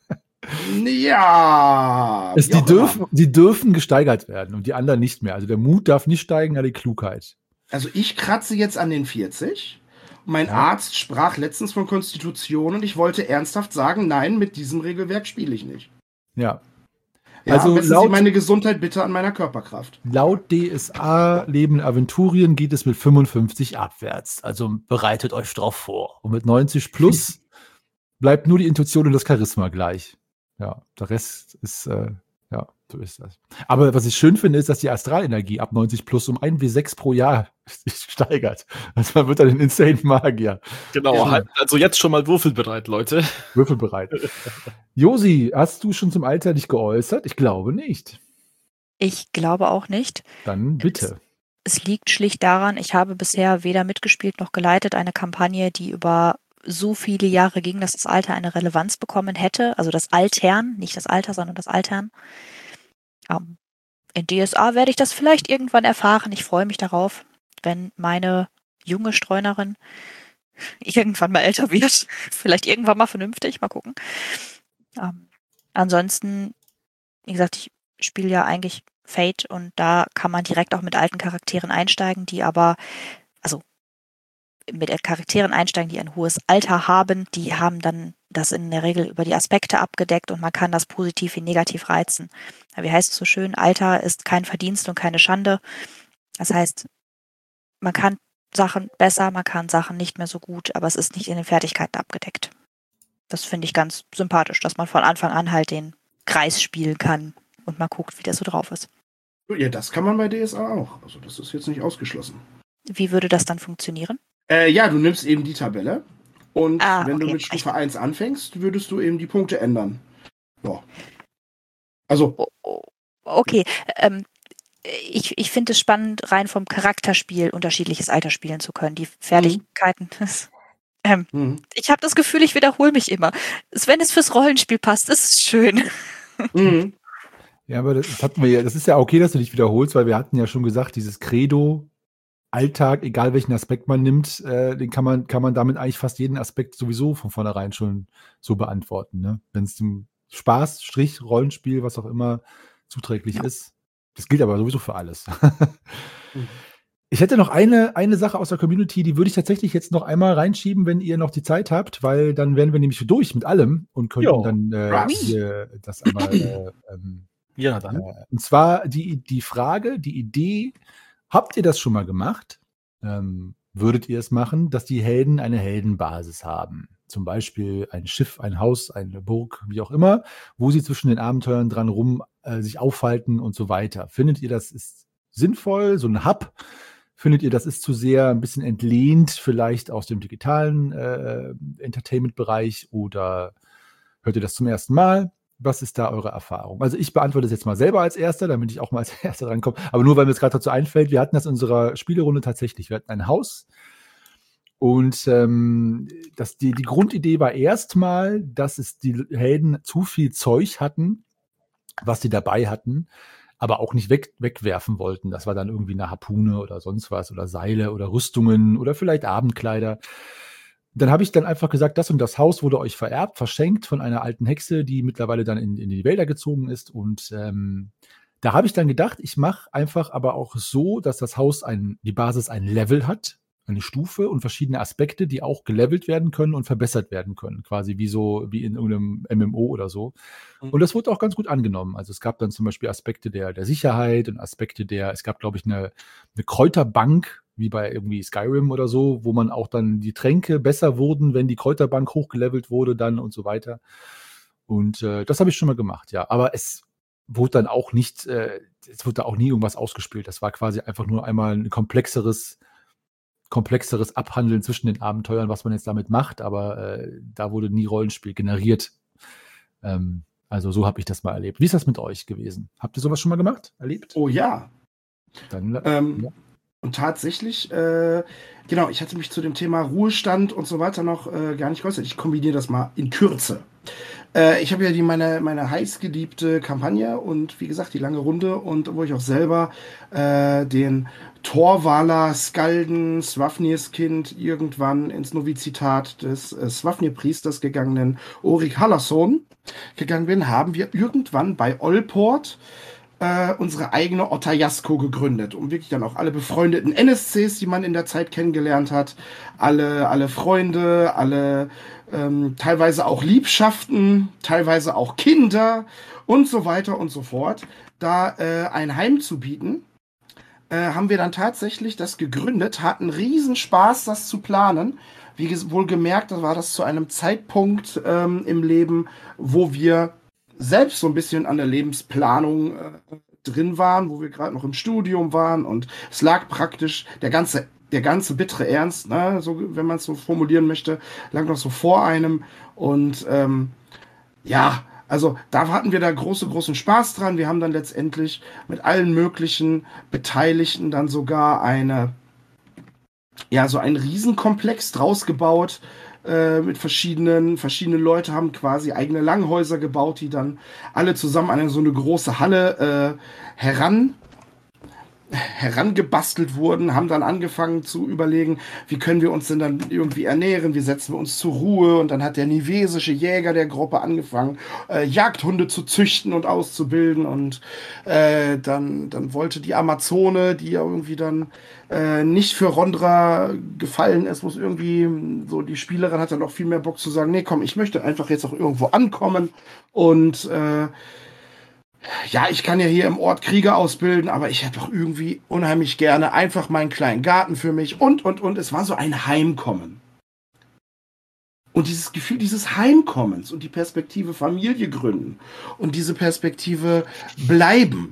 Ja. Es, wie die, auch dürfen, immer. die dürfen gesteigert werden und die anderen nicht mehr. Also der Mut darf nicht steigen, aber die Klugheit. Also ich kratze jetzt an den vierzig. Mein Ja. Arzt sprach letztens von Konstitution und ich wollte ernsthaft sagen, nein, mit diesem Regelwerk spiele ich nicht. Ja. Ja, Also messen laut- Sie meine Gesundheit bitte an meiner Körperkraft. Laut D S A Leben in Aventurien geht es mit fünfundfünfzig abwärts. Also bereitet euch drauf vor. Und mit neunzig plus bleibt nur die Intuition und das Charisma gleich. Ja, der Rest ist, äh, ja, so ist das. Aber was ich schön finde, ist, dass die Astralenergie ab neunzig plus um ein W sechs pro Jahr sich steigert. Also man wird dann ein Insane Magier. Genau, Ja. halt, also jetzt schon mal würfelbereit, Leute. Würfelbereit. Josi, hast du schon zum Alter dich geäußert? Ich glaube nicht. Ich glaube auch nicht. Dann bitte. Es liegt schlicht daran, ich habe bisher weder mitgespielt noch geleitet eine Kampagne, die über so viele Jahre ging, dass das Alter eine Relevanz bekommen hätte. Also das Altern, nicht das Alter, sondern das Altern. Ähm, in D S A werde ich das vielleicht irgendwann erfahren. Ich freue mich darauf, wenn meine junge Streunerin irgendwann mal älter wird. Vielleicht irgendwann mal vernünftig. Mal gucken. Ähm, ansonsten, wie gesagt, ich spiele ja eigentlich Fate und da kann man direkt auch mit alten Charakteren einsteigen, die aber, also mit Charakteren einsteigen, die ein hohes Alter haben, die haben dann das in der Regel über die Aspekte abgedeckt und man kann das positiv wie negativ reizen. Wie heißt es so schön? Alter ist kein Verdienst und keine Schande. Das heißt, man kann Sachen besser, man kann Sachen nicht mehr so gut, aber es ist nicht in den Fertigkeiten abgedeckt. Das finde ich ganz sympathisch, dass man von Anfang an halt den Kreis spielen kann und mal guckt, wie der so drauf ist. Ja, das kann man bei D S A auch. Also das ist jetzt nicht ausgeschlossen. Wie würde das dann funktionieren? Äh, ja, du nimmst eben die Tabelle und Ah, wenn du okay. mit Stufe eins anfängst, würdest du eben die Punkte ändern. Ja. Also, Oh, oh, okay, ähm, ich, ich finde es spannend, rein vom Charakterspiel unterschiedliches Alter spielen zu können. Die Fertigkeiten. ähm, mhm. ich habe das Gefühl, ich wiederhole mich immer. Wenn es fürs Rollenspiel passt, ist es schön. Mhm. Ja, aber das, das hatten wir ja, das ist ja okay, dass du dich wiederholst, weil wir hatten ja schon gesagt, dieses Credo, Alltag, egal welchen Aspekt man nimmt, äh, den kann man, kann man damit eigentlich fast jeden Aspekt sowieso von vornherein schon so beantworten. Ne? Wenn es dem Spaß, Strich, Rollenspiel, was auch immer zuträglich Ja. ist. Das gilt aber sowieso für alles. Mhm. Ich hätte noch eine, eine Sache aus der Community, die würde ich tatsächlich jetzt noch einmal reinschieben, wenn ihr noch die Zeit habt, weil dann wären wir nämlich durch mit allem und könnten Jo. dann äh, Krass. hier das einmal äh, ähm, Ja, dann. äh, und zwar die, die Frage, die Idee, habt ihr das schon mal gemacht? Ähm, würdet ihr es machen, dass die Helden eine Heldenbasis haben? Zum Beispiel ein Schiff, ein Haus, eine Burg, wie auch immer, wo sie zwischen den Abenteuern dran rum äh, sich aufhalten und so weiter. Findet ihr, das ist sinnvoll, so ein Hub? Findet ihr, das ist zu sehr ein bisschen entlehnt, vielleicht aus dem digitalen äh, Entertainment-Bereich, oder hört ihr das zum ersten Mal? Was ist da eure Erfahrung? Also ich beantworte das jetzt mal selber als Erster, damit ich auch mal als Erster drankomme. Aber nur, weil mir es gerade dazu einfällt, wir hatten das in unserer Spielerunde tatsächlich. Wir hatten ein Haus und ähm, das, die, die Grundidee war erstmal, dass es die Helden zu viel Zeug hatten, was sie dabei hatten, aber auch nicht weg, wegwerfen wollten. Das war dann irgendwie eine Harpune oder sonst was oder Seile oder Rüstungen oder vielleicht Abendkleider. Dann habe ich dann einfach gesagt, das und das Haus wurde euch vererbt, verschenkt von einer alten Hexe, die mittlerweile dann in, in die Wälder gezogen ist. Und ähm, da habe ich dann gedacht, ich mache einfach aber auch so, dass das Haus ein, die Basis ein Level hat, eine Stufe und verschiedene Aspekte, die auch gelevelt werden können und verbessert werden können. Quasi wie so, wie in irgendeinem M M O oder so. Mhm. Und das wurde auch ganz gut angenommen. Also es gab dann zum Beispiel Aspekte der, der Sicherheit und Aspekte der, es gab, glaube ich, eine, eine Kräuterbank, wie bei irgendwie Skyrim oder so, wo man auch dann die Tränke besser wurden, wenn die Kräuterbank hochgelevelt wurde dann und so weiter. Und äh, das habe ich schon mal gemacht, ja. Aber es wurde dann auch nicht, äh, es wurde da auch nie irgendwas ausgespielt. Das war quasi einfach nur einmal ein komplexeres, komplexeres Abhandeln zwischen den Abenteuern, was man jetzt damit macht. Aber äh, da wurde nie Rollenspiel generiert. Ähm, also so habe ich das mal erlebt. Wie ist das mit euch gewesen? Habt ihr sowas schon mal gemacht, erlebt? Oh ja. Dann, Ähm, ja. Und tatsächlich, äh, genau, ich hatte mich zu dem Thema Ruhestand und so weiter noch äh, gar nicht geäußert. Ich kombiniere das mal in Kürze. Äh, ich habe ja die meine, meine heißgeliebte Kampagne und wie gesagt die lange Runde und wo ich auch selber äh, den Torvaler Skalden Swafnirs Kind irgendwann ins Novizitat des äh, Swafnir-Priesters gegangenen Ulrich Hallerson gegangen bin, haben wir irgendwann bei Olport äh, unsere eigene Otajasko gegründet, um wirklich dann auch alle befreundeten N S Cs, die man in der Zeit kennengelernt hat, alle, alle Freunde, alle ähm, teilweise auch Liebschaften, teilweise auch Kinder und so weiter und so fort, da äh, ein Heim zu bieten, äh, haben wir dann tatsächlich das gegründet, hatten riesen Spaß, das zu planen. Wie wohl gemerkt, war das zu einem Zeitpunkt ähm, im Leben, wo wir selbst so ein bisschen an der Lebensplanung äh, drin waren, wo wir gerade noch im Studium waren und es lag praktisch der ganze der ganze bittere Ernst, ne, so wenn man es so formulieren möchte, lag noch so vor einem und ähm, ja, also da hatten wir da große, großen Spaß dran. Wir haben dann letztendlich mit allen möglichen Beteiligten dann sogar eine, ja, so einen Riesenkomplex draus gebaut, äh, mit verschiedenen, verschiedene Leute haben quasi eigene Langhäuser gebaut, die dann alle zusammen an so eine große Halle äh, heran herangebastelt wurden, haben dann angefangen zu überlegen, wie können wir uns denn dann irgendwie ernähren, wie setzen wir uns zur Ruhe und dann hat der nivesische Jäger der Gruppe angefangen, äh, Jagdhunde zu züchten und auszubilden und äh, dann, dann wollte die Amazone, die ja irgendwie dann äh, nicht für Rondra gefallen ist, muss irgendwie so, die Spielerin hat dann auch viel mehr Bock zu sagen, nee komm, ich möchte einfach jetzt auch irgendwo ankommen und äh, ja, ich kann ja hier im Ort Krieger ausbilden, aber ich hätte doch irgendwie unheimlich gerne einfach meinen kleinen Garten für mich und, und, und. Es war so ein Heimkommen. Und dieses Gefühl dieses Heimkommens und die Perspektive Familie gründen und diese Perspektive bleiben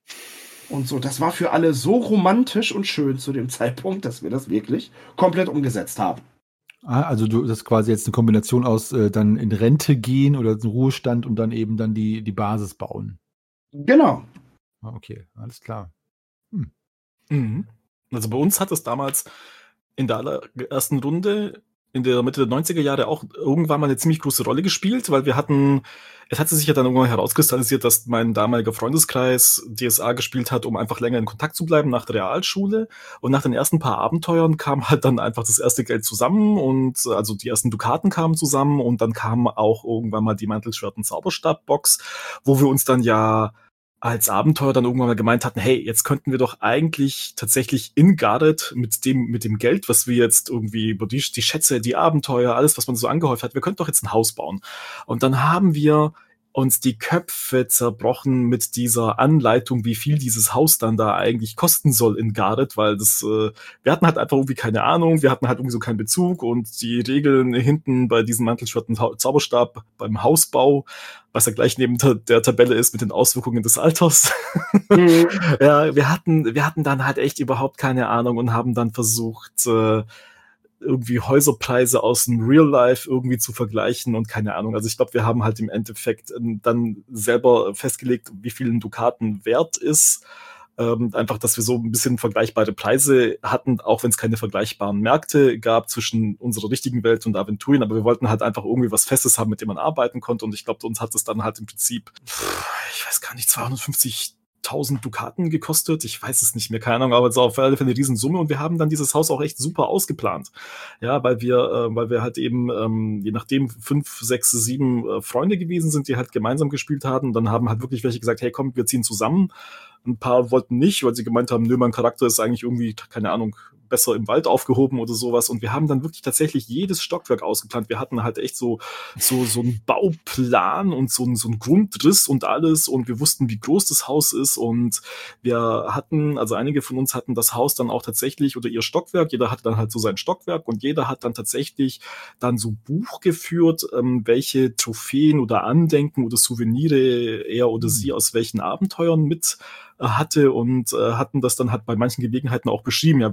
und so, das war für alle so romantisch und schön zu dem Zeitpunkt, dass wir das wirklich komplett umgesetzt haben. Ah, also du, das ist quasi jetzt eine Kombination aus äh, dann in Rente gehen oder in Ruhestand und dann eben dann die, die Basis bauen. Genau. Ah, okay, alles klar. Hm. Mhm. Also bei uns hat es damals in der allerersten Runde in der Mitte der neunziger Jahre auch irgendwann mal eine ziemlich große Rolle gespielt, weil wir hatten, es hatte sich ja dann irgendwann herauskristallisiert, dass mein damaliger Freundeskreis D S A gespielt hat, um einfach länger in Kontakt zu bleiben nach der Realschule. Und nach den ersten paar Abenteuern kam halt dann einfach das erste Geld zusammen und also die ersten Dukaten kamen zusammen und dann kam auch irgendwann mal die Mantelschwert- und Zauberstab-Box, wo wir uns dann ja als Abenteuer dann irgendwann mal gemeint hatten, hey, jetzt könnten wir doch eigentlich tatsächlich in Gareth mit dem, mit dem Geld, was wir jetzt irgendwie, die, die Schätze, die Abenteuer, alles, was man so angehäuft hat, wir könnten doch jetzt ein Haus bauen. Und dann haben wir uns die Köpfe zerbrochen mit dieser Anleitung, wie viel dieses Haus dann da eigentlich kosten soll in Gareth, weil das, äh, wir hatten halt einfach irgendwie keine Ahnung, wir hatten halt irgendwie so keinen Bezug und die Regeln hinten bei diesem Mantelschwert und Zauberstab beim Hausbau, was ja gleich neben der Tabelle ist mit den Auswirkungen des Alters. Mhm. Ja, wir hatten, wir hatten dann halt echt überhaupt keine Ahnung und haben dann versucht, äh, irgendwie Häuserpreise aus dem Real Life irgendwie zu vergleichen und keine Ahnung. Also ich glaube, wir haben halt im Endeffekt dann selber festgelegt, wie viel ein Dukaten wert ist. Ähm, einfach, dass wir so ein bisschen vergleichbare Preise hatten, auch wenn es keine vergleichbaren Märkte gab zwischen unserer richtigen Welt und Aventurien, aber wir wollten halt einfach irgendwie was Festes haben, mit dem man arbeiten konnte und ich glaube, uns hat es dann halt im Prinzip, ich weiß gar nicht, zweihundertfünfzigtausend Dukaten gekostet, ich weiß es nicht mehr, keine Ahnung, aber es war auf alle Fälle eine Riesensumme und wir haben dann dieses Haus auch echt super ausgeplant, ja, weil wir, äh, weil wir halt eben, ähm, je nachdem, fünf, sechs, sieben äh, Freunde gewesen sind, die halt gemeinsam gespielt hatten, dann haben halt wirklich welche gesagt, hey, komm, wir ziehen zusammen. Ein paar wollten nicht, weil sie gemeint haben, nö, mein Charakter ist eigentlich irgendwie, keine Ahnung, besser im Wald aufgehoben oder sowas. Und wir haben dann wirklich tatsächlich jedes Stockwerk ausgeplant. Wir hatten halt echt so, so, so einen Bauplan und so, so einen Grundriss und alles. Und wir wussten, wie groß das Haus ist. Und wir hatten, also einige von uns hatten das Haus dann auch tatsächlich oder ihr Stockwerk. Jeder hatte dann halt so sein Stockwerk und jeder hat dann tatsächlich dann so Buch geführt, ähm, welche Trophäen oder Andenken oder Souvenire er oder sie aus welchen Abenteuern mit hatte und äh, hatten das dann halt bei manchen Gelegenheiten auch beschrieben. Ja, wir konnten uns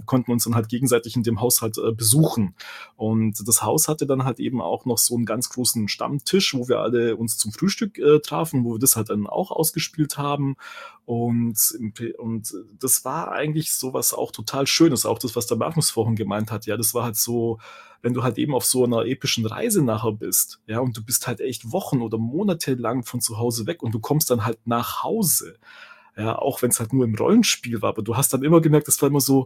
uns dann halt gegenseitig in dem Haus halt äh, besuchen. Und das Haus hatte dann halt eben auch noch so einen ganz großen Stammtisch, wo wir alle uns zum Frühstück äh, trafen, wo wir das halt dann auch ausgespielt haben. Und, und das war eigentlich sowas auch total Schönes, auch das, was der Magnus vorhin gemeint hat. Ja, das war halt so, wenn du halt eben auf so einer epischen Reise nachher bist, ja, und du bist halt echt Wochen oder Monate lang von zu Hause weg und du kommst dann halt nach Hause. Ja, auch wenn es halt nur im Rollenspiel war, aber du hast dann immer gemerkt, das war immer so,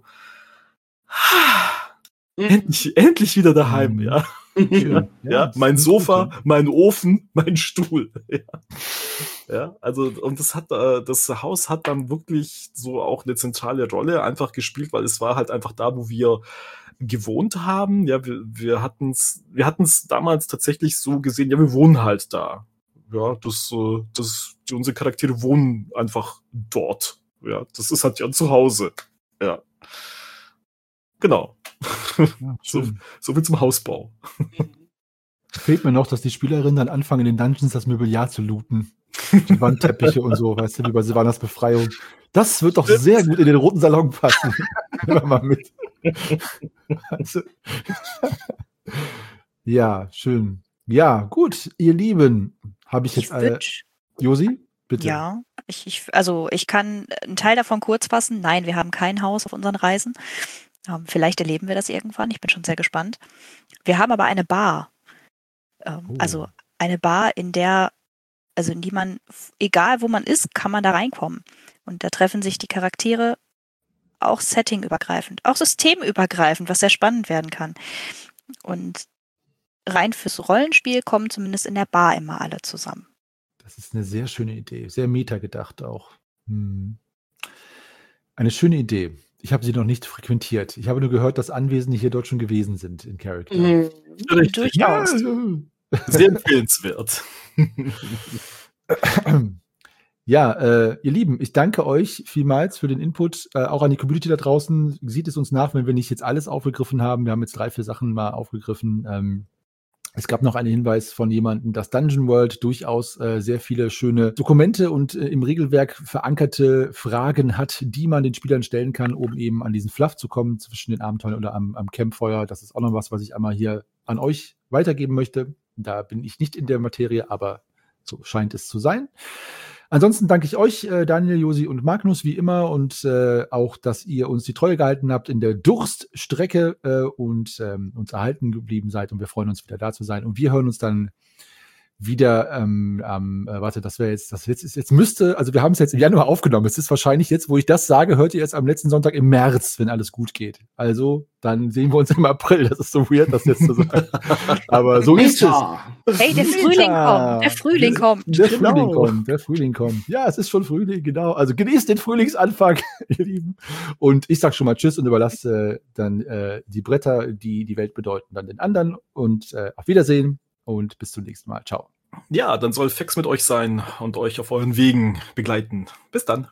endlich, endlich wieder daheim, ja. Ja, ja, mein Sofa, mein Ofen, mein Stuhl. Ja. Ja, also, und das hat, äh, das Haus hat dann wirklich so auch eine zentrale Rolle einfach gespielt, weil es war halt einfach da, wo wir gewohnt haben. Ja, wir, wir hatten's, wir hatten's damals tatsächlich so gesehen, ja, wir wohnen halt da. Ja, das, äh, das, die, unsere Charaktere wohnen einfach dort. Ja, das ist halt ja zu Hause. Ja. Genau. Ja, so, so wie zum Hausbau. Fehlt mir noch, dass die Spielerinnen dann anfangen, in den Dungeons das Mobiliar zu looten. Die Wandteppiche und so, weißt du, wie bei Sylvanas Befreiung. Das wird doch sehr gut in den roten Salon passen. Nehmen wir mal mit. Also, ja, schön. Ja, gut, ihr Lieben. Habe ich jetzt Ich alle. würd- Josi, bitte. Ja, ich, ich, also ich kann einen Teil davon kurz fassen. Nein, wir haben kein Haus auf unseren Reisen. Ähm, vielleicht erleben wir das irgendwann. Ich bin schon sehr gespannt. Wir haben aber eine Bar. Ähm, Oh. Also eine Bar, in der, also in die man, egal wo man ist, kann man da reinkommen. Und da treffen sich die Charaktere auch settingübergreifend, auch systemübergreifend, was sehr spannend werden kann. Und rein fürs Rollenspiel kommen zumindest in der Bar immer alle zusammen. Das ist eine sehr schöne Idee. Sehr meta gedacht auch. Hm. Eine schöne Idee. Ich habe sie noch nicht frequentiert. Ich habe nur gehört, dass Anwesende hier dort schon gewesen sind in Character. Mhm. Richtig. Durchaus. Sehr empfehlenswert. Ja, äh, ihr Lieben, ich danke euch vielmals für den Input, äh, auch an die Community da draußen. Sieht es uns nach, wenn wir nicht jetzt alles aufgegriffen haben. Wir haben jetzt drei, vier Sachen mal aufgegriffen. Ähm, es gab noch einen Hinweis von jemandem, dass Dungeon World durchaus äh, sehr viele schöne Dokumente und äh, im Regelwerk verankerte Fragen hat, die man den Spielern stellen kann, um eben an diesen Fluff zu kommen zwischen den Abenteuern oder am, am Campfeuer. Das ist auch noch was, was ich einmal hier an euch weitergeben möchte. Da bin ich nicht in der Materie, aber so scheint es zu sein. Ansonsten danke ich euch, äh, Daniel, Josi und Magnus, wie immer, und äh, auch, dass ihr uns die Treue gehalten habt in der Durststrecke äh, und ähm, uns erhalten geblieben seid, und wir freuen uns, wieder da zu sein. Und wir hören uns dann wieder ähm, ähm, äh, warte, das wäre jetzt, das jetzt ist jetzt müsste, also wir haben es jetzt im Januar aufgenommen. Es ist wahrscheinlich jetzt, wo ich das sage, hört ihr jetzt am letzten Sonntag im März, wenn alles gut geht. Also, dann sehen wir uns im April. Das ist so weird, das jetzt zu sagen. Aber so ist es. Meta. Hey, der Meta. Frühling kommt. Der Frühling kommt. Der Genau. Frühling kommt, der Frühling kommt. Ja, es ist schon Frühling, genau. Also genießt den Frühlingsanfang, ihr Lieben. Und ich sag schon mal Tschüss und überlasse äh, dann äh, die Bretter, die die Welt bedeuten, dann den anderen. Und äh, auf Wiedersehen und bis zum nächsten Mal. Ciao. Ja, dann soll Fex mit euch sein und euch auf euren Wegen begleiten. Bis dann.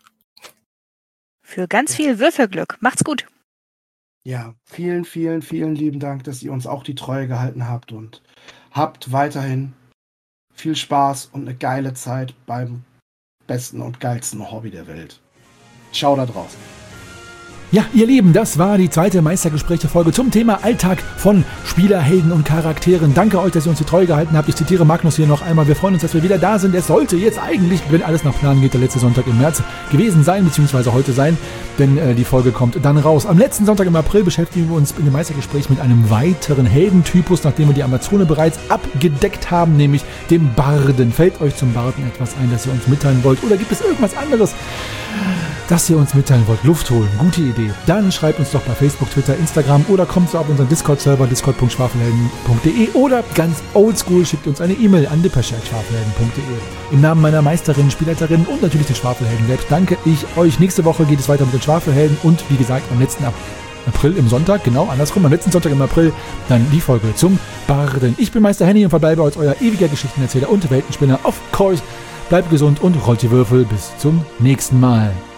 Für ganz viel Würfelglück. Macht's gut. Ja, vielen, vielen, vielen lieben Dank, dass ihr uns auch die Treue gehalten habt, und habt weiterhin viel Spaß und eine geile Zeit beim besten und geilsten Hobby der Welt. Ciao da draußen. Ja, ihr Lieben, das war die zweite Meistergespräche-Folge zum Thema Alltag von Spieler, Helden und Charakteren. Danke euch, dass ihr uns die Treue gehalten habt. Ich zitiere Magnus hier noch einmal. Wir freuen uns, dass wir wieder da sind. Es sollte jetzt eigentlich, wenn alles nach Plan geht, der letzte Sonntag im März gewesen sein, beziehungsweise heute sein, denn äh, die Folge kommt dann raus. Am letzten Sonntag im April beschäftigen wir uns in dem Meistergespräch mit einem weiteren Heldentypus, nachdem wir die Amazone bereits abgedeckt haben, nämlich dem Barden. Fällt euch zum Barden etwas ein, das ihr uns mitteilen wollt? Oder gibt es irgendwas anderes, das ihr uns mitteilen wollt? Luft holen, gute Idee. Dann schreibt uns doch bei Facebook, Twitter, Instagram oder kommt so auf unseren Discord-Server discord punkt schwafelhelden punkt de oder ganz oldschool schickt uns eine E-Mail an dipperche at schwafelhelden punkt de. Im Namen meiner Meisterinnen, Spielleiterinnen und natürlich den Schwafelhelden selbst danke ich euch. Nächste Woche geht es weiter mit den Schwafelhelden und wie gesagt am letzten April im Sonntag, genau andersrum, am letzten Sonntag im April dann die Folge zum Barden. Ich bin Meister Henny und verbleibe als euer ewiger Geschichtenerzähler und Weltenspinner. Of course, bleibt gesund und rollt die Würfel. Bis zum nächsten Mal.